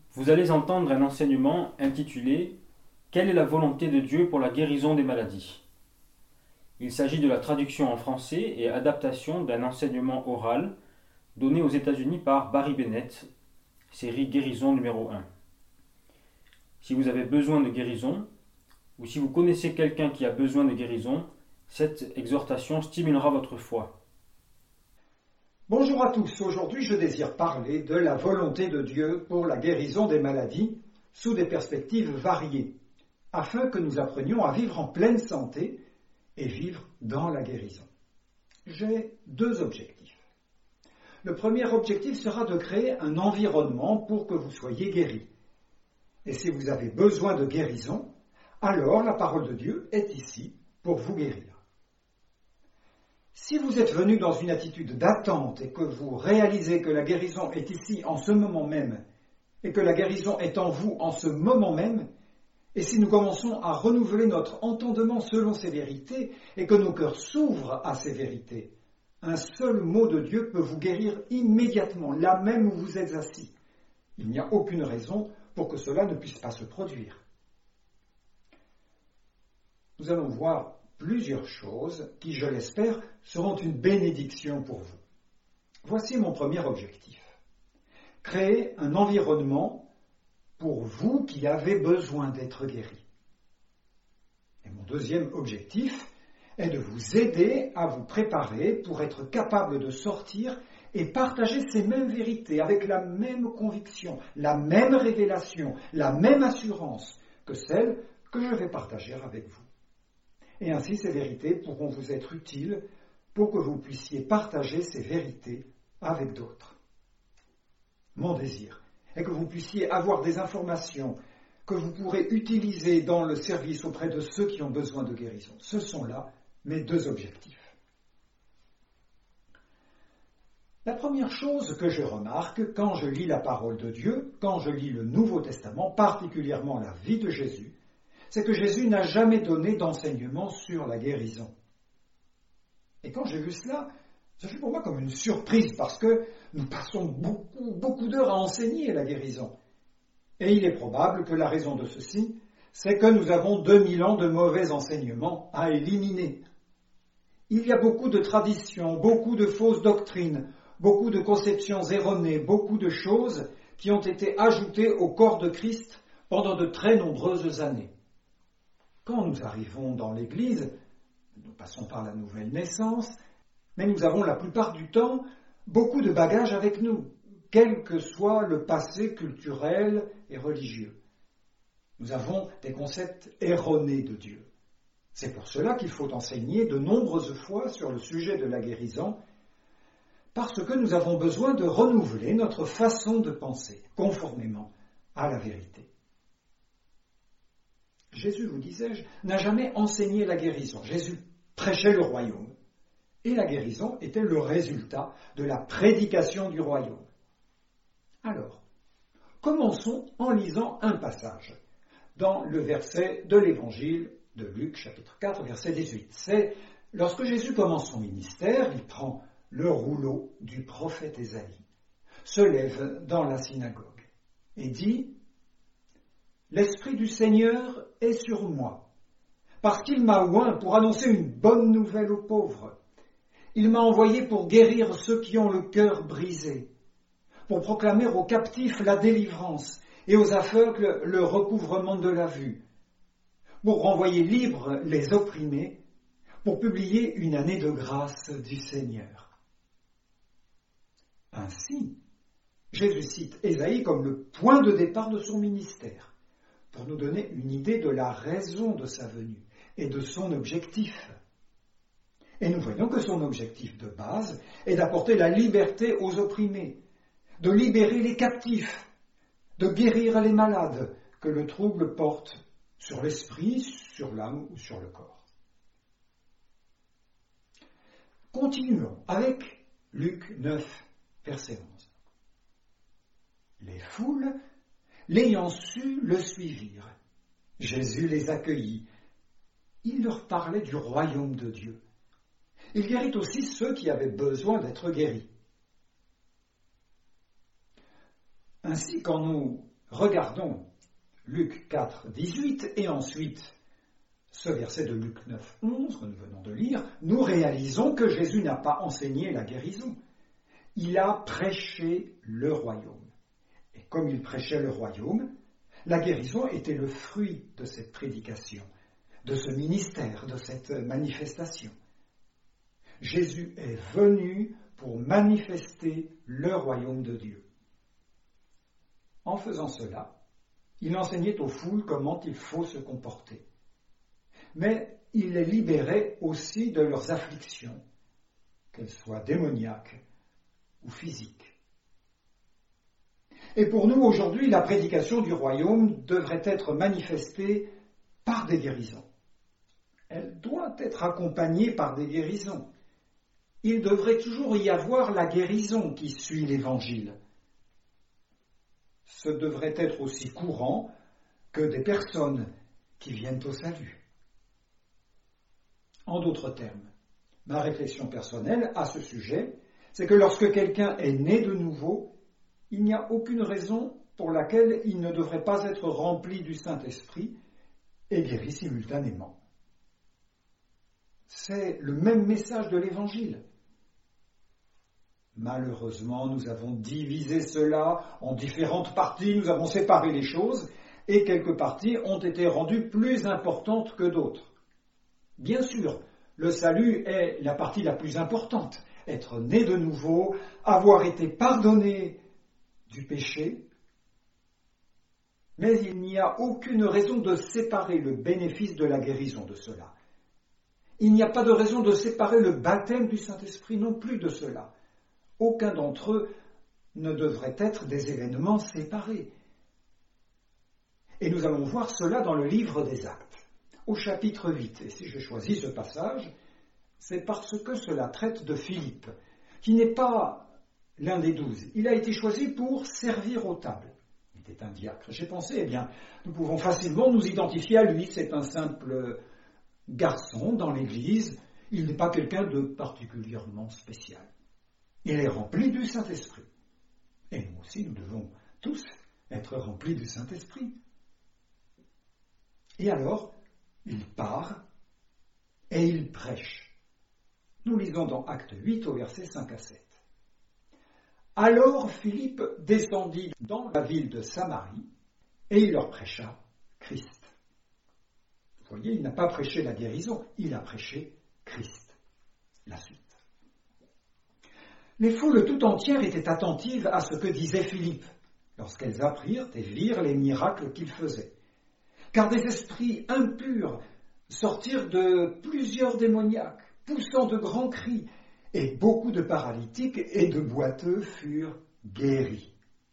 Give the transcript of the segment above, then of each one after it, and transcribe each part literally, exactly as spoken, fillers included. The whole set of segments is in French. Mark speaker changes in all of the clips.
Speaker 1: Vous allez entendre un enseignement intitulé « Quelle est la volonté de Dieu pour la guérison des maladies ?» Il s'agit de la traduction en français et adaptation d'un enseignement oral donné aux États-Unis par Barry Bennett, série Guérison numéro un. Si vous avez besoin de guérison, ou si vous connaissez quelqu'un qui a besoin de guérison, cette exhortation stimulera votre foi.
Speaker 2: Bonjour à tous, aujourd'hui je désire parler de la volonté de Dieu pour la guérison des maladies sous des perspectives variées, afin que nous apprenions à vivre en pleine santé et vivre dans la guérison. J'ai deux objectifs. Le premier objectif sera de créer un environnement pour que vous soyez guéris. Et si vous avez besoin de guérison, alors la parole de Dieu est ici pour vous guérir. Si vous êtes venu dans une attitude d'attente et que vous réalisez que la guérison est ici en ce moment même, et que la guérison est en vous en ce moment même, et si nous commençons à renouveler notre entendement selon ces vérités, et que nos cœurs s'ouvrent à ces vérités, un seul mot de Dieu peut vous guérir immédiatement, là même où vous êtes assis. Il n'y a aucune raison pour que cela ne puisse pas se produire. Nous allons voir plusieurs choses qui, je l'espère, seront une bénédiction pour vous. Voici mon premier objectif. Créer un environnement pour vous qui avez besoin d'être guéris. Et mon deuxième objectif est de vous aider à vous préparer pour être capable de sortir et partager ces mêmes vérités avec la même conviction, la même révélation, la même assurance que celle que je vais partager avec vous. Et ainsi, ces vérités pourront vous être utiles pour que vous puissiez partager ces vérités avec d'autres. Mon désir est que vous puissiez avoir des informations que vous pourrez utiliser dans le service auprès de ceux qui ont besoin de guérison. Ce sont là mes deux objectifs. La première chose que je remarque quand je lis la parole de Dieu, quand je lis le Nouveau Testament, particulièrement la vie de Jésus, c'est que Jésus n'a jamais donné d'enseignement sur la guérison. Et quand j'ai vu cela, ça fut pour moi comme une surprise parce que nous passons beaucoup, beaucoup d'heures à enseigner la guérison. Et il est probable que la raison de ceci, c'est que nous avons deux mille ans de mauvais enseignements à éliminer. Il y a beaucoup de traditions, beaucoup de fausses doctrines, beaucoup de conceptions erronées, beaucoup de choses qui ont été ajoutées au corps de Christ pendant de très nombreuses années. Quand nous arrivons dans l'Église, nous passons par la nouvelle naissance, mais nous avons la plupart du temps beaucoup de bagages avec nous, quel que soit le passé culturel et religieux. Nous avons des concepts erronés de Dieu. C'est pour cela qu'il faut enseigner de nombreuses fois sur le sujet de la guérison, parce que nous avons besoin de renouveler notre façon de penser, conformément à la vérité. Jésus, vous disais-je, n'a jamais enseigné la guérison. Jésus prêchait le royaume. Et la guérison était le résultat de la prédication du royaume. Alors, commençons en lisant un passage dans le verset de l'évangile de Luc, chapitre quatre, verset dix-huit. C'est lorsque Jésus commence son ministère, il prend le rouleau du prophète Ésaïe, se lève dans la synagogue et dit « L'Esprit du Seigneur est sur moi, parce qu'il m'a oint pour annoncer une bonne nouvelle aux pauvres. Il m'a envoyé pour guérir ceux qui ont le cœur brisé, pour proclamer aux captifs la délivrance et aux aveugles le recouvrement de la vue, pour renvoyer libres les opprimés, pour publier une année de grâce du Seigneur. » Ainsi, Jésus cite Ésaïe comme le point de départ de son ministère, pour nous donner une idée de la raison de sa venue et de son objectif. Et nous voyons que son objectif de base est d'apporter la liberté aux opprimés, de libérer les captifs, de guérir les malades que le trouble porte sur l'esprit, sur l'âme ou sur le corps. Continuons avec Luc neuf, verset onze. Les foules, l'ayant su, le suivirent. Jésus les accueillit. Il leur parlait du royaume de Dieu. Il guérit aussi ceux qui avaient besoin d'être guéris. Ainsi, quand nous regardons Luc quatre, dix-huit et ensuite ce verset de Luc neuf, onze que nous venons de lire, nous réalisons que Jésus n'a pas enseigné la guérison. Il a prêché le royaume. Et comme il prêchait le royaume, la guérison était le fruit de cette prédication, de ce ministère, de cette manifestation. Jésus est venu pour manifester le royaume de Dieu. En faisant cela, il enseignait aux foules comment il faut se comporter. Mais il les libérait aussi de leurs afflictions, qu'elles soient démoniaques ou physiques. Et pour nous, aujourd'hui, la prédication du royaume devrait être manifestée par des guérisons. Elle doit être accompagnée par des guérisons. Il devrait toujours y avoir la guérison qui suit l'Évangile. Ce devrait être aussi courant que des personnes qui viennent au salut. En d'autres termes, ma réflexion personnelle à ce sujet, c'est que lorsque quelqu'un est né de nouveau, il n'y a aucune raison pour laquelle il ne devrait pas être rempli du Saint-Esprit et guéri simultanément. C'est le même message de l'Évangile. Malheureusement, nous avons divisé cela en différentes parties, nous avons séparé les choses, et quelques parties ont été rendues plus importantes que d'autres. Bien sûr, le salut est la partie la plus importante. Être né de nouveau, avoir été pardonné du péché, mais il n'y a aucune raison de séparer le bénéfice de la guérison de cela. Il n'y a pas de raison de séparer le baptême du Saint-Esprit non plus de cela. Aucun d'entre eux ne devrait être des événements séparés. Et nous allons voir cela dans le livre des Actes, au chapitre huit. Et si j'ai choisi ce passage, c'est parce que cela traite de Philippe, qui n'est pas l'un des douze. Il a été choisi pour servir aux tables. Il était un diacre. J'ai pensé, eh bien, nous pouvons facilement nous identifier à lui. C'est un simple garçon dans l'Église. Il n'est pas quelqu'un de particulièrement spécial. Il est rempli du Saint-Esprit. Et nous aussi, nous devons tous être remplis du Saint-Esprit. Et alors, il part et il prêche. Nous lisons dans Acte huit au verset cinq à sept. Alors Philippe descendit dans la ville de Samarie et il leur prêcha Christ. Vous voyez, il n'a pas prêché la guérison, il a prêché Christ. La suite. Les foules tout entières étaient attentives à ce que disait Philippe, lorsqu'elles apprirent et virent les miracles qu'il faisait. Car des esprits impurs sortirent de plusieurs démoniaques, poussant de grands cris, et beaucoup de paralytiques et de boiteux furent guéris.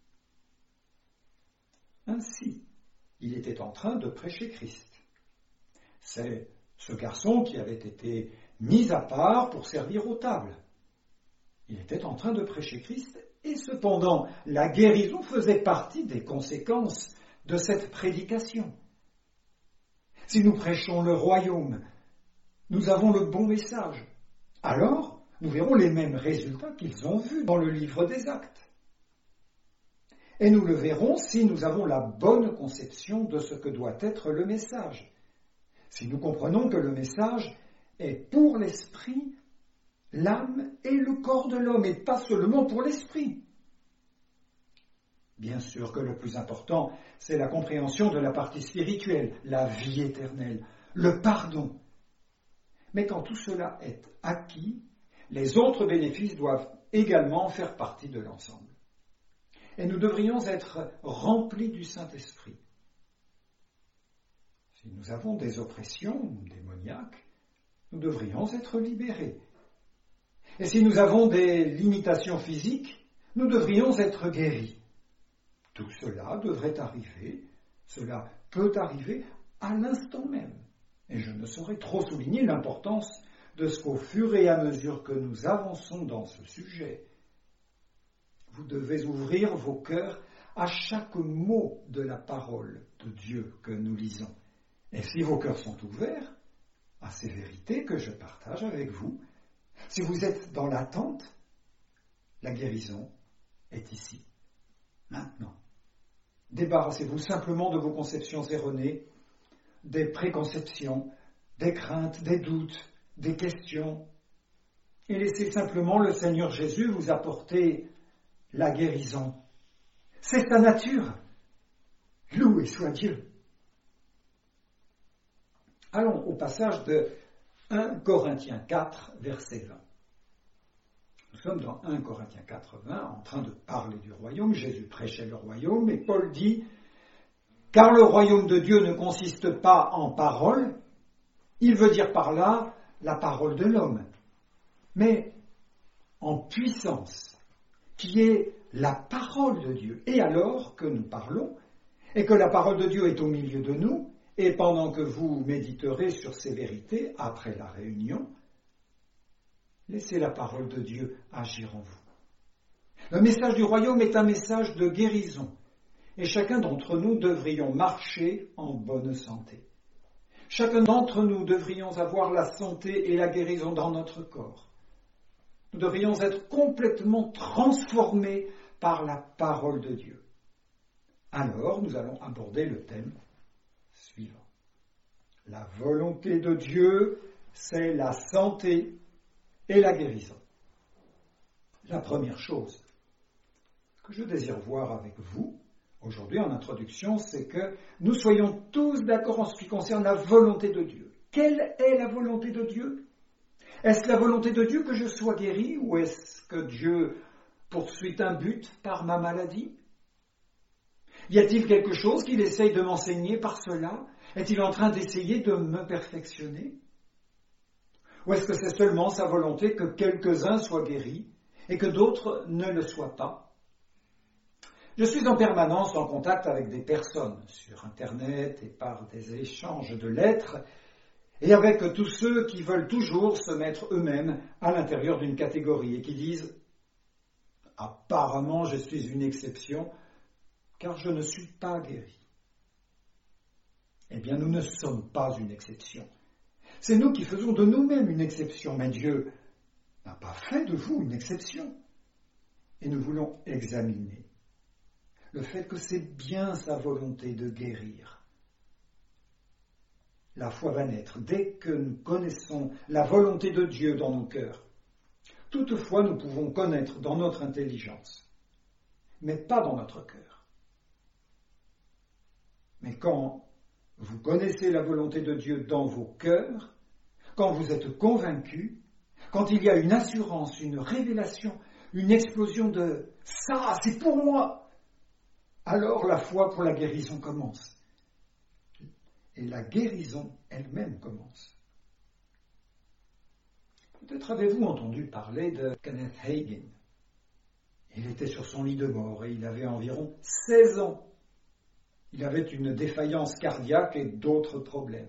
Speaker 2: Ainsi, il était en train de prêcher Christ. C'est ce garçon qui avait été mis à part pour servir aux tables. Il était en train de prêcher Christ et cependant la guérison faisait partie des conséquences de cette prédication. Si nous prêchons le royaume, nous avons le bon message. Alors, nous verrons les mêmes résultats qu'ils ont vus dans le livre des Actes. Et nous le verrons si nous avons la bonne conception de ce que doit être le message. Si nous comprenons que le message est pour l'esprit, l'âme et le corps de l'homme, et pas seulement pour l'esprit. Bien sûr que le plus important, c'est la compréhension de la partie spirituelle, la vie éternelle, le pardon. Mais quand tout cela est acquis, les autres bénéfices doivent également faire partie de l'ensemble. Et nous devrions être remplis du Saint-Esprit. Si nous avons des oppressions démoniaques, nous devrions être libérés. Et si nous avons des limitations physiques, nous devrions être guéris. Tout cela devrait arriver, cela peut arriver à l'instant même. Et je ne saurais trop souligner l'importance de ce qu'au fur et à mesure que nous avançons dans ce sujet, vous devez ouvrir vos cœurs à chaque mot de la parole de Dieu que nous lisons. Et si vos cœurs sont ouverts à ces vérités que je partage avec vous, si vous êtes dans l'attente, la guérison est ici, maintenant. Débarrassez-vous simplement de vos conceptions erronées, des préconceptions, des craintes, des doutes, des questions, et laissez simplement le Seigneur Jésus vous apporter la guérison. C'est sa nature. Loué soit Dieu. Allons au passage de premier Corinthiens quatre, verset vingt. Nous sommes dans premier Corinthiens quatre, vingt, en train de parler du royaume. Jésus prêchait le royaume, et Paul dit « Car le royaume de Dieu ne consiste pas en parole », il veut dire par là la parole de l'homme, mais en puissance, qui est la parole de Dieu. Et alors que nous parlons, et que la parole de Dieu est au milieu de nous, et pendant que vous méditerez sur ces vérités, après la réunion, laissez la parole de Dieu agir en vous. Le message du royaume est un message de guérison, et chacun d'entre nous devrions marcher en bonne santé. Chacun d'entre nous devrions avoir la santé et la guérison dans notre corps. Nous devrions être complètement transformés par la parole de Dieu. Alors, nous allons aborder le thème suivant. La volonté de Dieu, c'est la santé et la guérison. La première chose que je désire voir avec vous, aujourd'hui en introduction, c'est que nous soyons tous d'accord en ce qui concerne la volonté de Dieu. Quelle est la volonté de Dieu ? Est-ce la volonté de Dieu que je sois guéri, ou est-ce que Dieu poursuit un but par ma maladie ? Y a-t-il quelque chose qu'il essaye de m'enseigner par cela ? Est-il en train d'essayer de me perfectionner ? Ou est-ce que c'est seulement sa volonté que quelques-uns soient guéris et que d'autres ne le soient pas ? Je suis en permanence en contact avec des personnes sur Internet et par des échanges de lettres, et avec tous ceux qui veulent toujours se mettre eux-mêmes à l'intérieur d'une catégorie et qui disent « Apparemment, je suis une exception, car je ne suis pas guéri. » Eh bien, nous ne sommes pas une exception. C'est nous qui faisons de nous-mêmes une exception, mais Dieu n'a pas fait de vous une exception. Et nous voulons examiner le fait que c'est bien sa volonté de guérir. La foi va naître dès que nous connaissons la volonté de Dieu dans nos cœurs. Toutefois, nous pouvons connaître dans notre intelligence, mais pas dans notre cœur. Mais quand vous connaissez la volonté de Dieu dans vos cœurs, quand vous êtes convaincus, quand il y a une assurance, une révélation, une explosion de « ça, c'est pour moi », alors la foi pour la guérison commence. Et la guérison elle-même commence. Peut-être avez-vous entendu parler de Kenneth Hagin. Il était sur son lit de mort et il avait environ seize ans. Il avait une défaillance cardiaque et d'autres problèmes.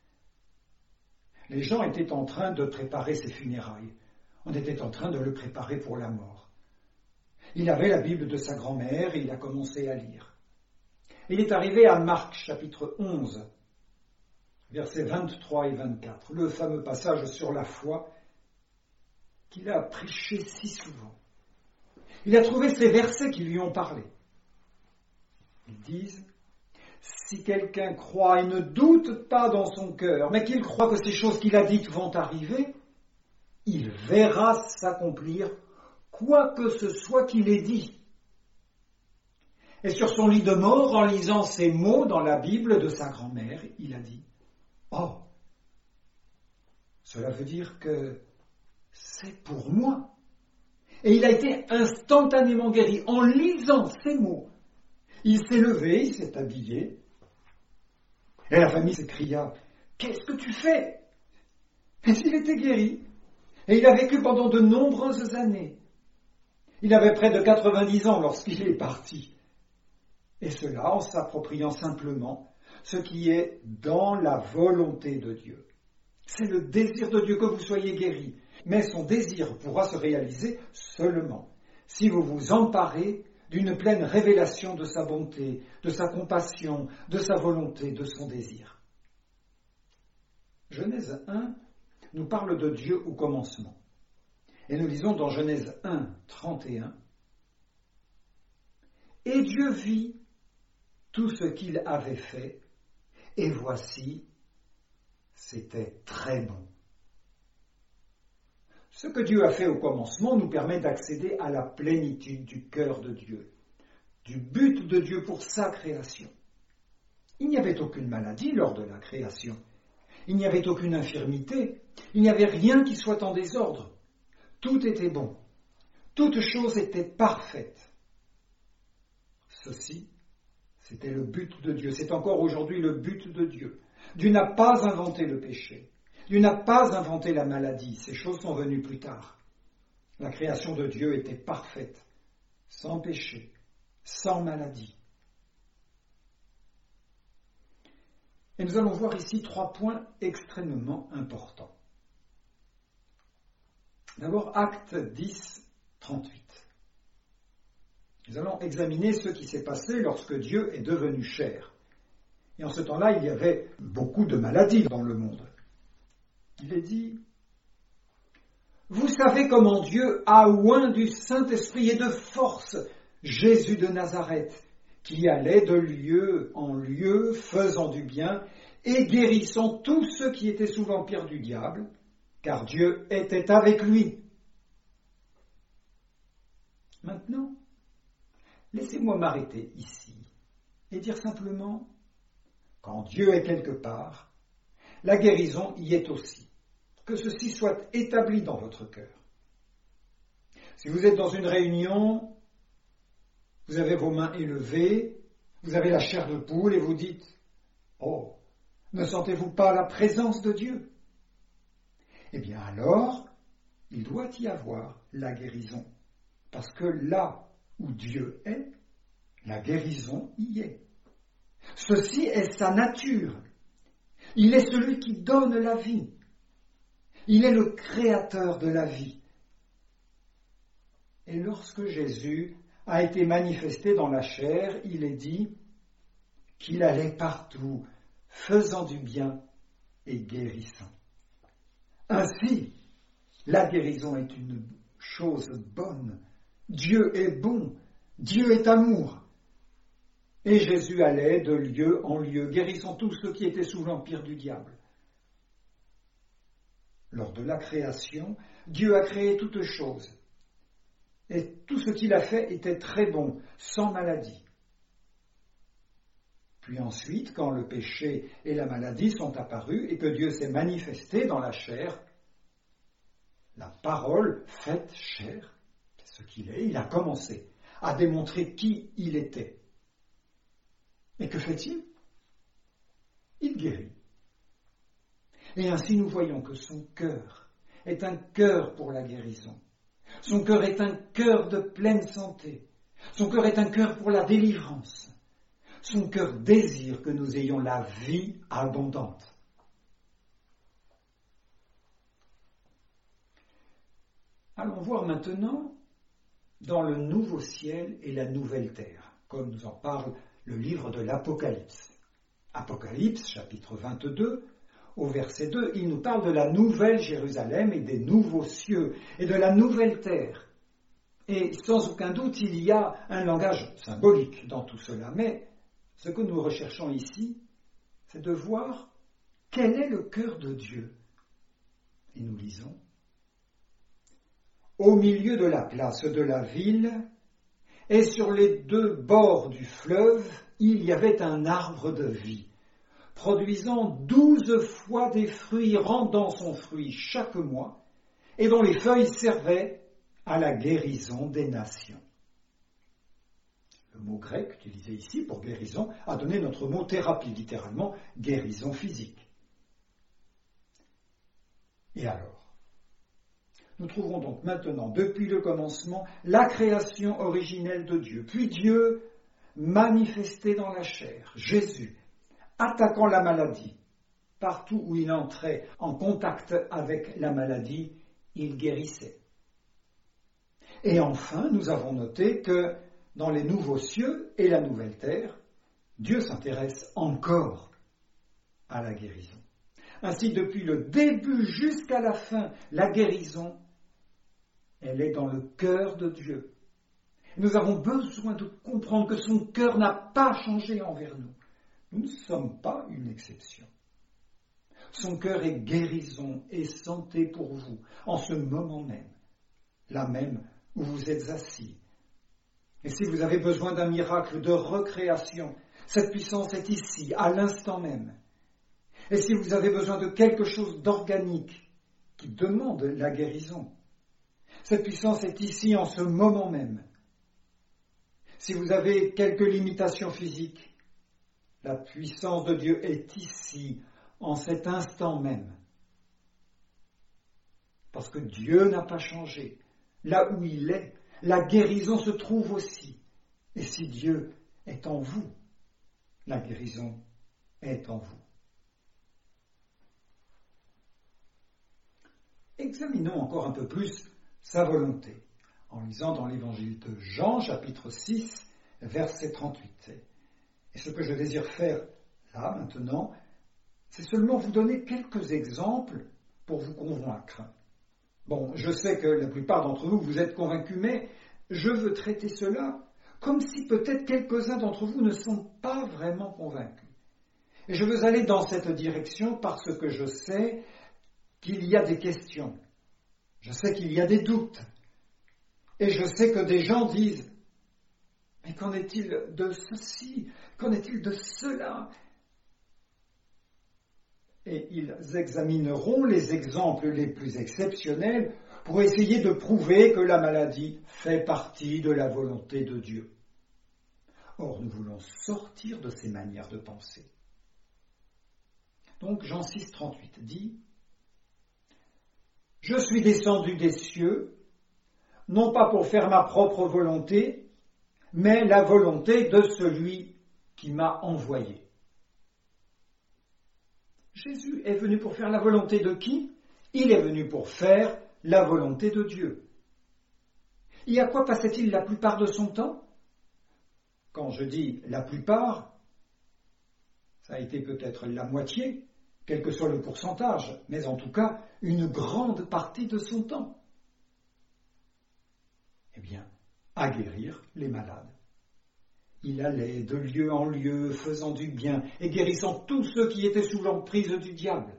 Speaker 2: Les gens étaient en train de préparer ses funérailles. On était en train de le préparer pour la mort. Il avait la Bible de sa grand-mère et il a commencé à lire. Il est arrivé à Marc, chapitre onze, versets vingt-trois et vingt-quatre, le fameux passage sur la foi qu'il a prêché si souvent. Il a trouvé ces versets qui lui ont parlé. Ils disent « Si quelqu'un croit et ne doute pas dans son cœur, mais qu'il croit que ces choses qu'il a dites vont arriver, il verra s'accomplir quoi que ce soit qu'il ait dit. » Et sur son lit de mort, en lisant ces mots dans la Bible de sa grand-mère, il a dit « Oh, cela veut dire que c'est pour moi. » Et il a été instantanément guéri en lisant ces mots. Il s'est levé, il s'est habillé, et la famille s'écria « Qu'est-ce que tu fais ?» Et il était guéri, et il a vécu pendant de nombreuses années. Il avait près de quatre-vingt-dix ans lorsqu'il est parti. Et cela en s'appropriant simplement ce qui est dans la volonté de Dieu. C'est le désir de Dieu que vous soyez guéris, mais son désir pourra se réaliser seulement si vous vous emparez d'une pleine révélation de sa bonté, de sa compassion, de sa volonté, de son désir. Genèse un nous parle de Dieu au commencement. Et nous lisons dans Genèse un, trente et un, « Et Dieu vit tout ce qu'il avait fait, et voici, c'était très bon. Ce que Dieu a fait au commencement nous permet d'accéder à la plénitude du cœur de Dieu, du but de Dieu pour sa création. Il n'y avait aucune maladie lors de la création. Il n'y avait aucune infirmité. Il n'y avait rien qui soit en désordre. Tout était bon. Toute chose était parfaite. Ceci, c'était le but de Dieu. C'est encore aujourd'hui le but de Dieu. Dieu n'a pas inventé le péché. Dieu n'a pas inventé la maladie. Ces choses sont venues plus tard. La création de Dieu était parfaite, sans péché, sans maladie. Et nous allons voir ici trois points extrêmement importants. D'abord, Actes dix, trente-huit. Nous allons examiner ce qui s'est passé lorsque Dieu est devenu chair. Et en ce temps-là, il y avait beaucoup de maladies dans le monde. Il est dit, « Vous savez comment Dieu a oint du Saint-Esprit et de force Jésus de Nazareth, qui allait de lieu en lieu, faisant du bien et guérissant tous ceux qui étaient sous l'empire du diable, car Dieu était avec lui. » Maintenant, laissez-moi m'arrêter ici et dire simplement, quand Dieu est quelque part, la guérison y est aussi. Que ceci soit établi dans votre cœur. Si vous êtes dans une réunion, vous avez vos mains élevées, vous avez la chair de poule et vous dites « Oh, ne sentez-vous pas la présence de Dieu ?» Eh bien alors, il doit y avoir la guérison. Parce que là où Dieu est, la guérison y est. Ceci est sa nature. Il est celui qui donne la vie. Il est le créateur de la vie. Et lorsque Jésus a été manifesté dans la chair, il est dit qu'il allait partout, faisant du bien et guérissant. Ainsi, la guérison est une chose bonne. Dieu est bon. Dieu est amour. Et Jésus allait de lieu en lieu, guérissant tous ceux qui étaient sous l'empire du diable. Lors de la création, Dieu a créé toutes choses. Et tout ce qu'il a fait était très bon, sans maladie. Puis ensuite, quand le péché et la maladie sont apparus et que Dieu s'est manifesté dans la chair, la parole faite chair, c'est ce qu'il est, il a commencé à démontrer qui il était. Et que fait-il ? Il guérit. Et ainsi nous voyons que son cœur est un cœur pour la guérison. Son cœur est un cœur de pleine santé. Son cœur est un cœur pour la délivrance. Son cœur désire que nous ayons la vie abondante. Allons voir maintenant dans le nouveau ciel et la nouvelle terre, comme nous en parle le livre de l'Apocalypse. Apocalypse, chapitre vingt-deux, au verset deux, il nous parle de la nouvelle Jérusalem et des nouveaux cieux et de la nouvelle terre. Et sans aucun doute, il y a un langage symbolique dans tout cela, mais ce que nous recherchons ici, c'est de voir quel est le cœur de Dieu. Et nous lisons, « Au milieu de la place de la ville, et sur les deux bords du fleuve, il y avait un arbre de vie, produisant douze fois des fruits, rendant son fruit chaque mois, et dont les feuilles servaient à la guérison des nations. » Le mot grec utilisé ici pour guérison a donné notre mot thérapie, littéralement guérison physique. Et alors ? Nous trouvons donc maintenant, depuis le commencement, la création originelle de Dieu, puis Dieu manifesté dans la chair, Jésus, attaquant la maladie. Partout où il entrait en contact avec la maladie, il guérissait. Et enfin, nous avons noté que dans les nouveaux cieux et la nouvelle terre, Dieu s'intéresse encore à la guérison. Ainsi, depuis le début jusqu'à la fin, la guérison, elle est dans le cœur de Dieu. Nous avons besoin de comprendre que son cœur n'a pas changé envers nous. Nous ne sommes pas une exception. Son cœur est guérison et santé pour vous, en ce moment même, là même où vous êtes assis. Et si vous avez besoin d'un miracle de recréation, cette puissance est ici, à l'instant même. Et si vous avez besoin de quelque chose d'organique qui demande la guérison, cette puissance est ici en ce moment même. Si vous avez quelques limitations physiques, la puissance de Dieu est ici, en cet instant même. Parce que Dieu n'a pas changé. Là où il est, la guérison se trouve aussi. Et si Dieu est en vous, la guérison est en vous. Examinons encore un peu plus sa volonté, en lisant dans l'évangile de Jean, chapitre six, verset trente-huit. Et ce que je désire faire là, maintenant, c'est seulement vous donner quelques exemples pour vous convaincre. Bon, je sais que la plupart d'entre vous, vous êtes convaincus, mais je veux traiter cela comme si peut-être quelques-uns d'entre vous ne sont pas vraiment convaincus. Et je veux aller dans cette direction parce que je sais qu'il y a des questions. Je sais qu'il y a des doutes. Et je sais que des gens disent « Mais qu'en est-il de ceci? Qu'en est-il de cela ?» Et ils examineront les exemples les plus exceptionnels pour essayer de prouver que la maladie fait partie de la volonté de Dieu. Or, nous voulons sortir de ces manières de penser. Donc, Jean six, trente-huit dit « Je suis descendu des cieux, non pas pour faire ma propre volonté, mais la volonté de celui qui m'a envoyé. » Jésus est venu pour faire la volonté de qui? Il est venu pour faire la volonté de Dieu. Et à quoi passait-il la plupart de son temps? Quand je dis la plupart, ça a été peut-être la moitié, quel que soit le pourcentage, mais en tout cas une grande partie de son temps. Eh bien, à guérir les malades. Il allait de lieu en lieu, faisant du bien et guérissant tous ceux qui étaient sous l'emprise du diable.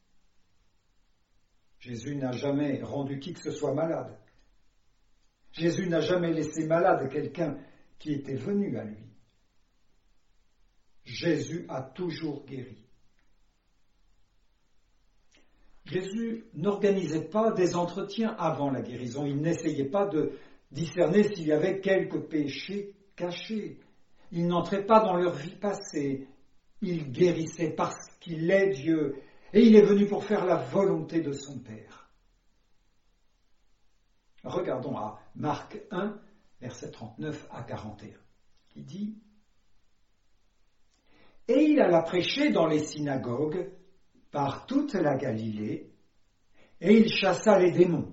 Speaker 2: Jésus n'a jamais rendu qui que ce soit malade. Jésus n'a jamais laissé malade quelqu'un qui était venu à lui. Jésus a toujours guéri. Jésus n'organisait pas des entretiens avant la guérison. Il n'essayait pas de discerner s'il y avait quelques péchés cachés. Il n'entrait pas dans leur vie passée. Il guérissait parce qu'il est Dieu. Et il est venu pour faire la volonté de son Père. Regardons à Marc un, versets trente-neuf à quarante et un, qui dit « Et il alla prêcher dans les synagogues par toute la Galilée, et il chassa les démons.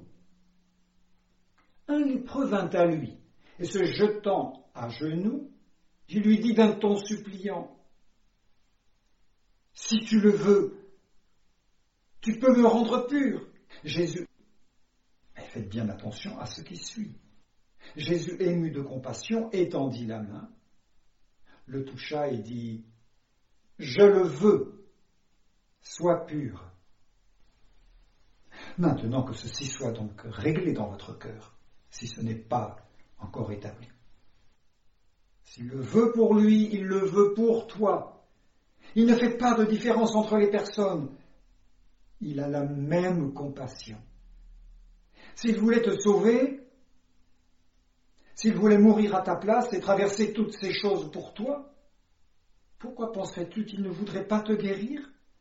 Speaker 2: Un lépreux vint à lui, et se jetant à genoux, il lui dit d'un ton suppliant, « Si tu le veux, tu peux me rendre pur. » Jésus, mais faites bien attention à ce qui suit. Jésus, ému de compassion, étendit la main, le toucha et dit, « Je le veux, sois pur. » Maintenant que ceci soit donc réglé dans votre cœur, si ce n'est pas encore établi. S'il le veut pour lui, il le veut pour toi. Il ne fait pas de différence entre les personnes. Il a la même compassion. S'il voulait te sauver, s'il voulait mourir à ta place et traverser toutes ces choses pour toi, pourquoi penserais-tu qu'il ne voudrait pas te guérir?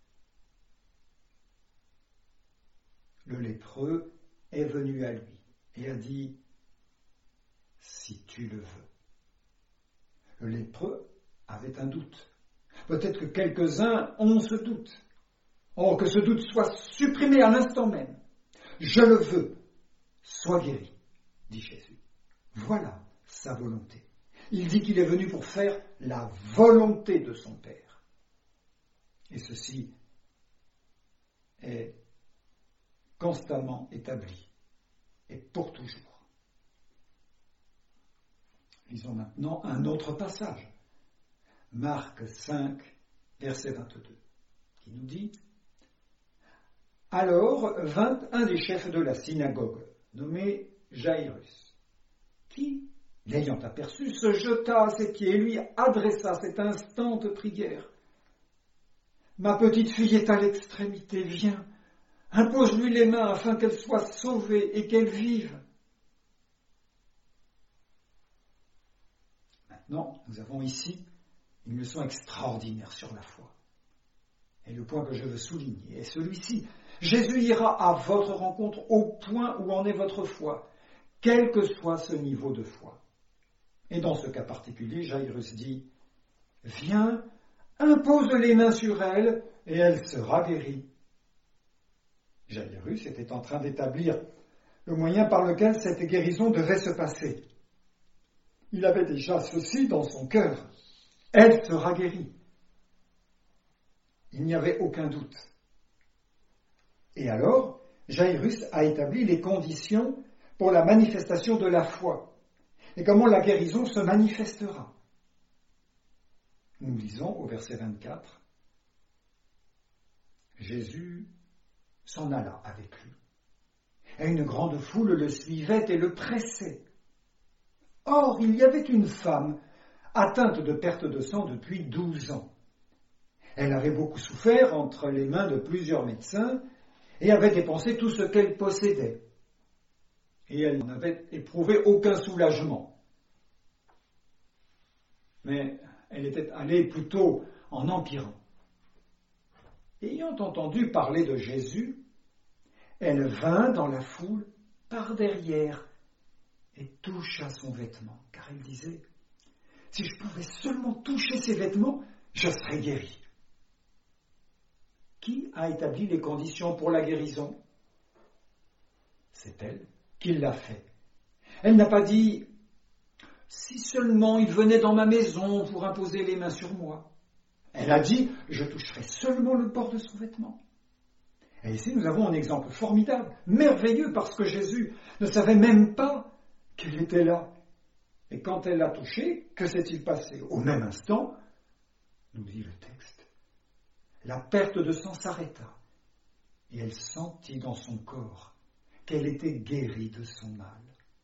Speaker 2: Le lépreux est venu à lui et a dit « Si tu le veux ». Le lépreux avait un doute. Peut-être que quelques-uns ont ce doute. Oh, que ce doute soit supprimé à l'instant même. « Je le veux, sois guéri », dit Jésus. Voilà sa volonté. Il dit qu'il est venu pour faire la volonté de son Père. Et ceci est constamment établi et pour toujours. Lisons maintenant un autre passage. Marc cinq, verset vingt-deux, qui nous dit « Alors vint un des chefs de la synagogue, nommé Jaïrus, qui, l'ayant aperçu, se jeta à ses pieds et lui adressa cette instante prière. « Ma petite fille est à l'extrémité, viens, impose-lui les mains afin qu'elle soit sauvée et qu'elle vive. » Maintenant, nous avons ici une leçon extraordinaire sur la foi. Et le point que je veux souligner est celui-ci. Jésus ira à votre rencontre au point où en est votre foi, quel que soit ce niveau de foi. Et dans ce cas particulier, Jaïrus dit « Viens, impose les mains sur elle et elle sera guérie. » Jaïrus était en train d'établir le moyen par lequel cette guérison devait se passer. Il avait déjà ceci dans son cœur. Elle sera guérie. Il n'y avait aucun doute. Et alors, Jaïrus a établi les conditions pour la manifestation de la foi et comment la guérison se manifestera. Nous lisons au verset vingt-quatre. Jésus s'en alla avec lui. Et une grande foule le suivait et le pressait. Or, il y avait une femme atteinte de perte de sang depuis douze ans. Elle avait beaucoup souffert entre les mains de plusieurs médecins et avait dépensé tout ce qu'elle possédait. Et elle n'en avait éprouvé aucun soulagement. Mais elle était allée plutôt en empirant. Ayant entendu parler de Jésus, elle vint dans la foule par derrière et toucha son vêtement, car elle disait « Si je pouvais seulement toucher ses vêtements, je serais guérie. » Qui a établi les conditions pour la guérison? C'est elle qui l'a fait. Elle n'a pas dit « Si seulement il venait dans ma maison pour imposer les mains sur moi. » Elle a dit « Je toucherai seulement le bord de son vêtement. » Et ici, nous avons un exemple formidable, merveilleux, parce que Jésus ne savait même pas qu'elle était là. Et quand elle l'a touché, que s'est-il passé? Au même instant, nous dit le texte, la perte de sang s'arrêta et elle sentit dans son corps qu'elle était guérie de son mal.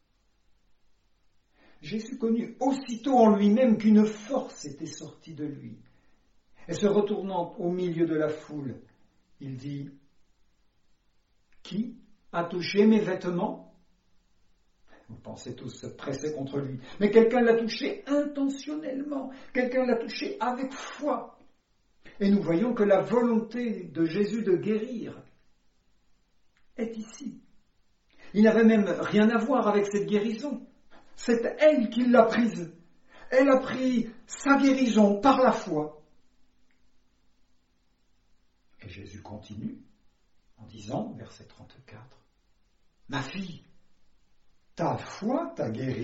Speaker 2: Jésus connut aussitôt en lui-même qu'une force était sortie de lui. Et se retournant au milieu de la foule, il dit « Qui a touché mes vêtements ?» Vous pensez tous se presser contre lui. Mais quelqu'un l'a touché intentionnellement. Quelqu'un l'a touché avec foi. Et nous voyons que la volonté de Jésus de guérir est ici. Il n'avait même rien à voir avec cette guérison. C'est elle qui l'a prise. Elle a pris sa guérison par la foi. Et Jésus continue en disant, verset trente-quatre, « Ma fille, ta foi t'a guérie. »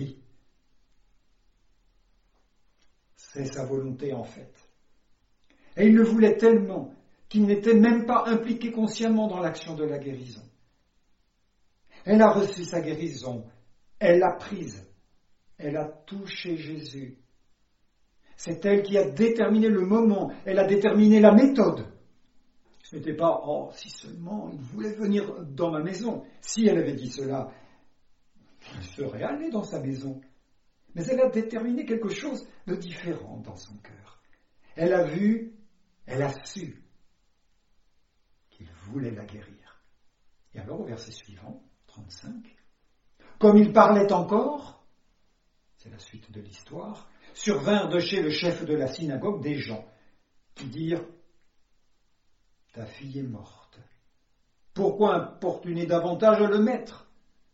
Speaker 2: C'est sa volonté en fait. Et il le voulait tellement qu'il n'était même pas impliqué consciemment dans l'action de la guérison. Elle a reçu sa guérison, elle l'a prise, elle a touché Jésus. C'est elle qui a déterminé le moment, elle a déterminé la méthode. Ce n'était pas « Oh, si seulement il voulait venir dans ma maison ». Si elle avait dit cela, il serait allé dans sa maison. Mais elle a déterminé quelque chose de différent dans son cœur. Elle a vu, elle a su qu'il voulait la guérir. Et alors au verset suivant, trente-cinq, comme il parlait encore, c'est la suite de l'histoire, survinrent de chez le chef de la synagogue des gens qui dirent « Ta fille est morte. Pourquoi importuner davantage le maître ?»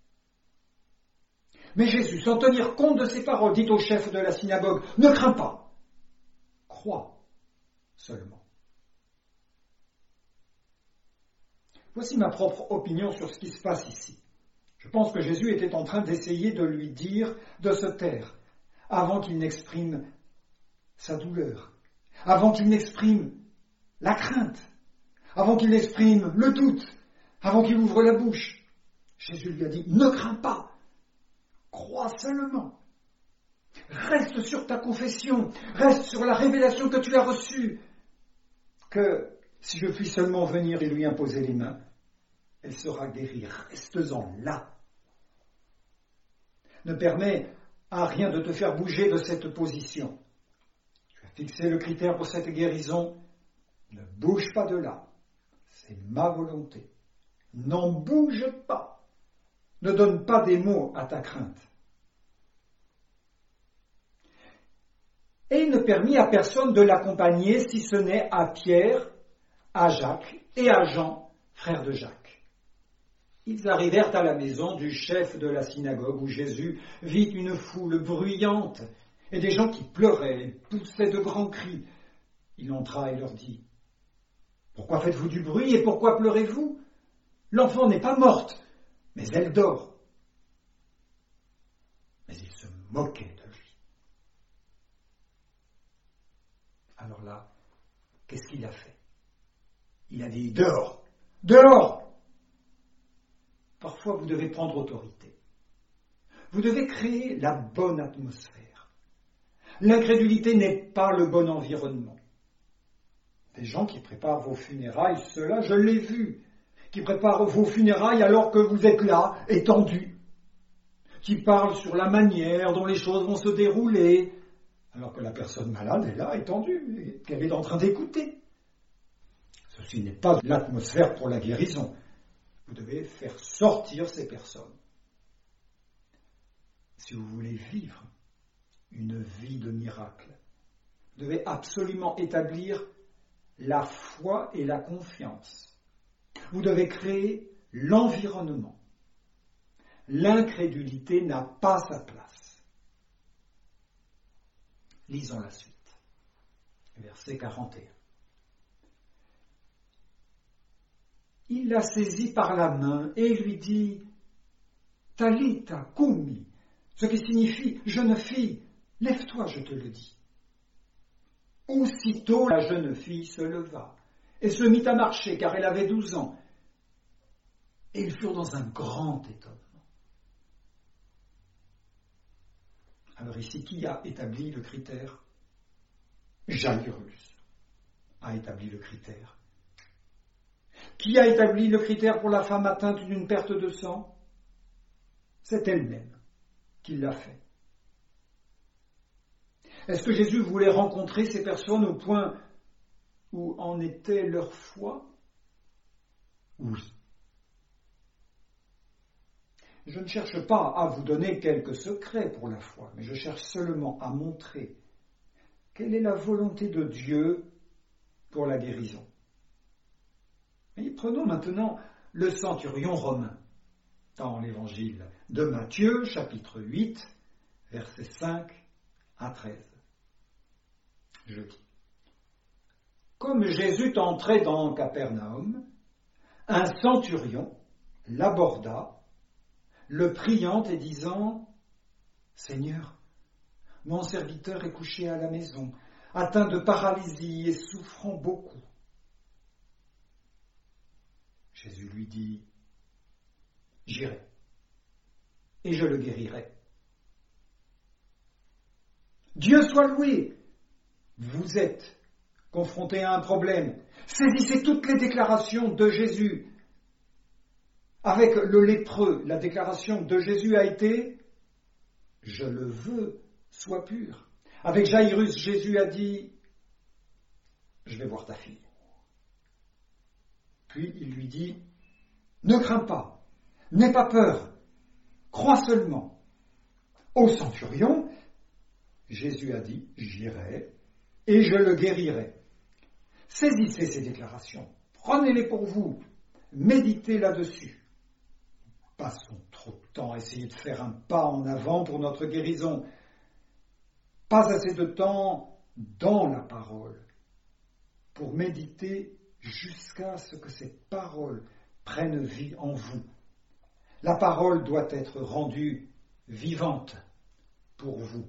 Speaker 2: Mais Jésus, sans tenir compte de ces paroles, dit au chef de la synagogue, « Ne crains pas, crois seulement. » Voici ma propre opinion sur ce qui se passe ici. Je pense que Jésus était en train d'essayer de lui dire de se taire avant qu'il n'exprime sa douleur, avant qu'il n'exprime la crainte, avant qu'il n'exprime le doute, avant qu'il ouvre la bouche. Jésus lui a dit « Ne crains pas, crois seulement. » Reste sur ta confession, reste sur la révélation que tu as reçue, que si je puis seulement venir et lui imposer les mains, elle sera guérie. Reste-en là. Ne permets à rien de te faire bouger de cette position. Tu as fixé le critère pour cette guérison, ne bouge pas de là. C'est ma volonté. N'en bouge pas. Ne donne pas des mots à ta crainte. Et il ne permit à personne de l'accompagner si ce n'est à Pierre, à Jacques et à Jean, frère de Jacques. Ils arrivèrent à la maison du chef de la synagogue où Jésus vit une foule bruyante et des gens qui pleuraient et poussaient de grands cris. Il entra et leur dit : « Pourquoi faites-vous du bruit et pourquoi pleurez-vous ? L'enfant n'est pas morte, mais elle dort. » Mais ils se moquaient de lui. Alors là, qu'est-ce qu'il a fait ? Il a dit : « Dehors ! Dehors !» Parfois, vous devez prendre autorité. Vous devez créer la bonne atmosphère. L'incrédulité n'est pas le bon environnement. Des gens qui préparent vos funérailles, ceux-là, je l'ai vu, qui préparent vos funérailles alors que vous êtes là, étendus, qui parlent sur la manière dont les choses vont se dérouler, alors que la personne malade est là, étendue, et qu'elle est en train d'écouter. Ceci n'est pas l'atmosphère pour la guérison. Vous devez faire sortir ces personnes. Si vous voulez vivre une vie de miracle, vous devez absolument établir la foi et la confiance. Vous devez créer l'environnement. L'incrédulité n'a pas sa place. Lisons la suite. Verset quarante et un. Il la saisit par la main et lui dit « Talita kumi », ce qui signifie « jeune fille, lève-toi, je te le dis ». Aussitôt la jeune fille se leva et se mit à marcher, car elle avait douze ans. Et ils furent dans un grand étonnement. Alors ici, qui a établi le critère ? Jairus a établi le critère. Qui a établi le critère pour la femme atteinte d'une perte de sang ? C'est elle-même qui l'a fait. Est-ce que Jésus voulait rencontrer ces personnes au point où en était leur foi ? Oui. Je ne cherche pas à vous donner quelques secrets pour la foi, mais je cherche seulement à montrer quelle est la volonté de Dieu pour la guérison. Et prenons maintenant le centurion romain dans l'évangile de Matthieu, chapitre huit, versets cinq à treize. Je dis : Comme Jésus entrait dans Capernaum, un centurion l'aborda, le priant et disant : Seigneur, mon serviteur est couché à la maison, atteint de paralysie et souffrant beaucoup. Jésus lui dit : J'irai, et je le guérirai. Dieu soit loué. Vous êtes confronté à un problème. Saisissez toutes les déclarations de Jésus. Avec le lépreux, la déclaration de Jésus a été : Je le veux, sois pur. Avec Jairus, Jésus a dit : Je vais voir ta fille. Puis il lui dit : Ne crains pas, n'aie pas peur, crois seulement. Au centurion, Jésus a dit : J'irai et je le guérirai. Saisissez ces déclarations, prenez-les pour vous, méditez là-dessus. Passons trop de temps à essayer de faire un pas en avant pour notre guérison. Pas assez de temps dans la parole pour méditer jusqu'à ce que cette parole prenne vie en vous. La parole doit être rendue vivante pour vous.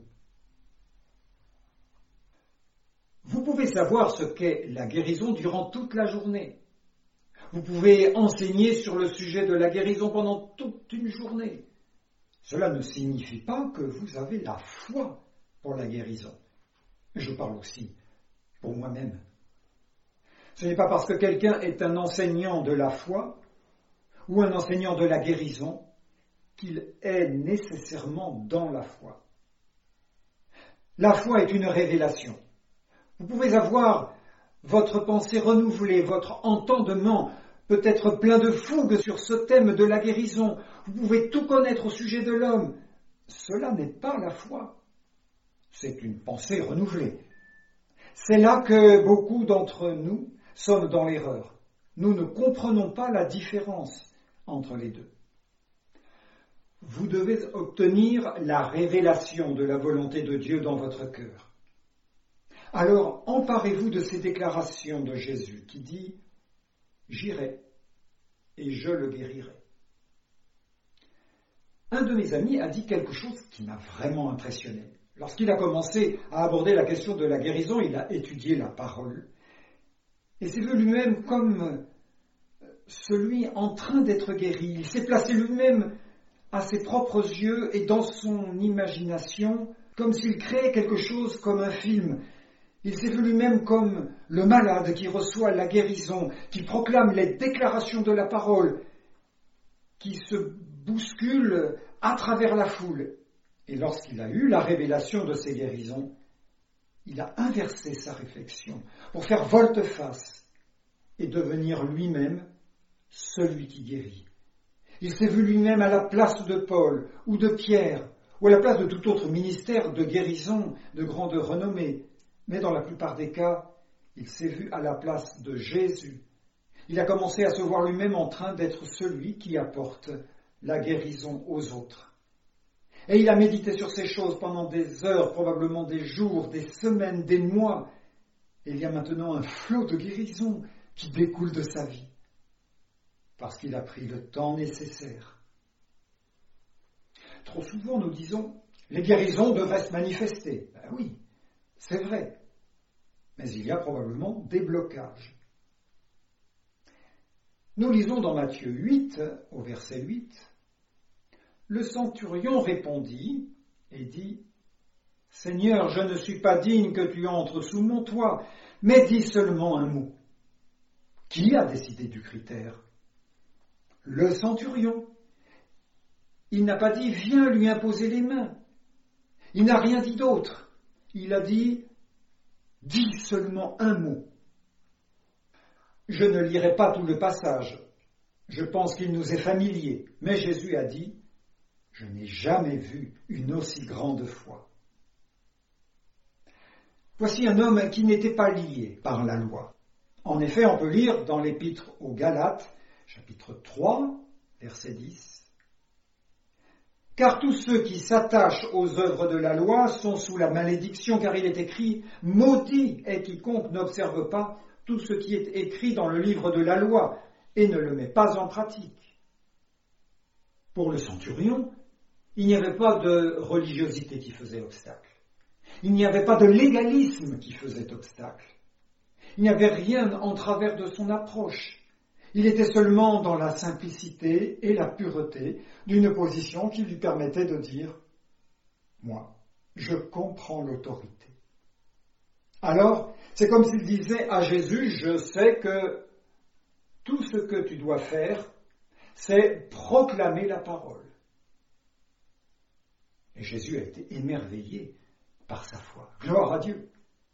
Speaker 2: Vous pouvez savoir ce qu'est la guérison durant toute la journée. Vous pouvez enseigner sur le sujet de la guérison pendant toute une journée. Cela ne signifie pas que vous avez la foi pour la guérison. Je parle aussi pour moi-même. Ce n'est pas parce que quelqu'un est un enseignant de la foi ou un enseignant de la guérison qu'il est nécessairement dans la foi. La foi est une révélation. Vous pouvez avoir votre pensée renouvelée, votre entendement peut être plein de fougue sur ce thème de la guérison. Vous pouvez tout connaître au sujet de l'homme. Cela n'est pas la foi. C'est une pensée renouvelée. C'est là que beaucoup d'entre nous sommes dans l'erreur. Nous ne comprenons pas la différence entre les deux. Vous devez obtenir la révélation de la volonté de Dieu dans votre cœur. Alors, emparez-vous de ces déclarations de Jésus qui dit « J'irai et je le guérirai ». Un de mes amis a dit quelque chose qui m'a vraiment impressionné. Lorsqu'il a commencé à aborder la question de la guérison, il a étudié la parole et s'est vu lui-même comme celui en train d'être guéri. Il s'est placé lui-même à ses propres yeux et dans son imagination, comme s'il créait quelque chose comme un film. Il s'est vu lui-même comme le malade qui reçoit la guérison, qui proclame les déclarations de la parole, qui se bouscule à travers la foule. Et lorsqu'il a eu la révélation de ces guérisons, il a inversé sa réflexion pour faire volte-face et devenir lui-même celui qui guérit. Il s'est vu lui-même à la place de Paul ou de Pierre ou à la place de tout autre ministère de guérison de grande renommée. Mais dans la plupart des cas, il s'est vu à la place de Jésus. Il a commencé à se voir lui-même en train d'être celui qui apporte la guérison aux autres. Et il a médité sur ces choses pendant des heures, probablement des jours, des semaines, des mois. Et il y a maintenant un flot de guérison qui découle de sa vie, parce qu'il a pris le temps nécessaire. Trop souvent, nous disons, les guérisons devraient se manifester. Ben oui, c'est vrai, mais il y a probablement des blocages. Nous lisons dans Matthieu huit, au verset huit, « Le centurion répondit et dit, « Seigneur, je ne suis pas digne que tu entres sous mon toit, mais dis seulement un mot. » Qui a décidé du critère ? Le centurion. Il n'a pas dit « Viens lui imposer les mains ». Il n'a rien dit d'autre. Il a dit « Dis seulement un mot ». Je ne lirai pas tout le passage. Je pense qu'il nous est familier. Mais Jésus a dit « Je n'ai jamais vu une aussi grande foi ». Voici un homme qui n'était pas lié par la loi. En effet, on peut lire dans l'épître aux Galates, chapitre trois, verset dix, « Car tous ceux qui s'attachent aux œuvres de la loi sont sous la malédiction, car il est écrit « Maudit est quiconque n'observe pas tout ce qui est écrit dans le livre de la loi et ne le met pas en pratique. » Pour le centurion, il n'y avait pas de religiosité qui faisait obstacle. Il n'y avait pas de légalisme qui faisait obstacle. Il n'y avait rien en travers de son approche. Il était seulement dans la simplicité et la pureté d'une position qui lui permettait de dire « Moi, je comprends l'autorité. » Alors, c'est comme s'il disait à Jésus « Je sais que tout ce que tu dois faire, c'est proclamer la parole. » Et Jésus a été émerveillé par sa foi. Gloire à Dieu.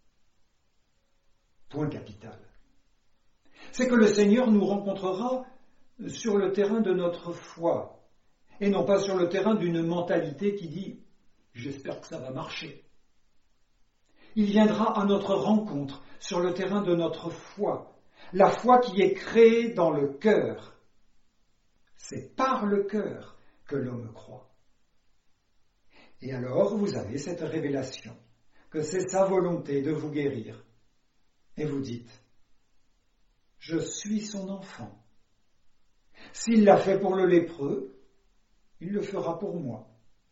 Speaker 2: Point capital. C'est que le Seigneur nous rencontrera sur le terrain de notre foi et non pas sur le terrain d'une mentalité qui dit « j'espère que ça va marcher ». Il viendra à notre rencontre sur le terrain de notre foi, la foi qui est créée dans le cœur. C'est par le cœur que l'homme croit. Et alors vous avez cette révélation que c'est sa volonté de vous guérir. Et vous dites « Je suis son enfant. S'il l'a fait pour le lépreux, il le fera pour moi.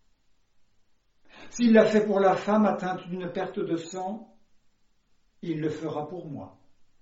Speaker 2: S'il l'a fait pour la femme atteinte d'une perte de sang, il le fera pour moi.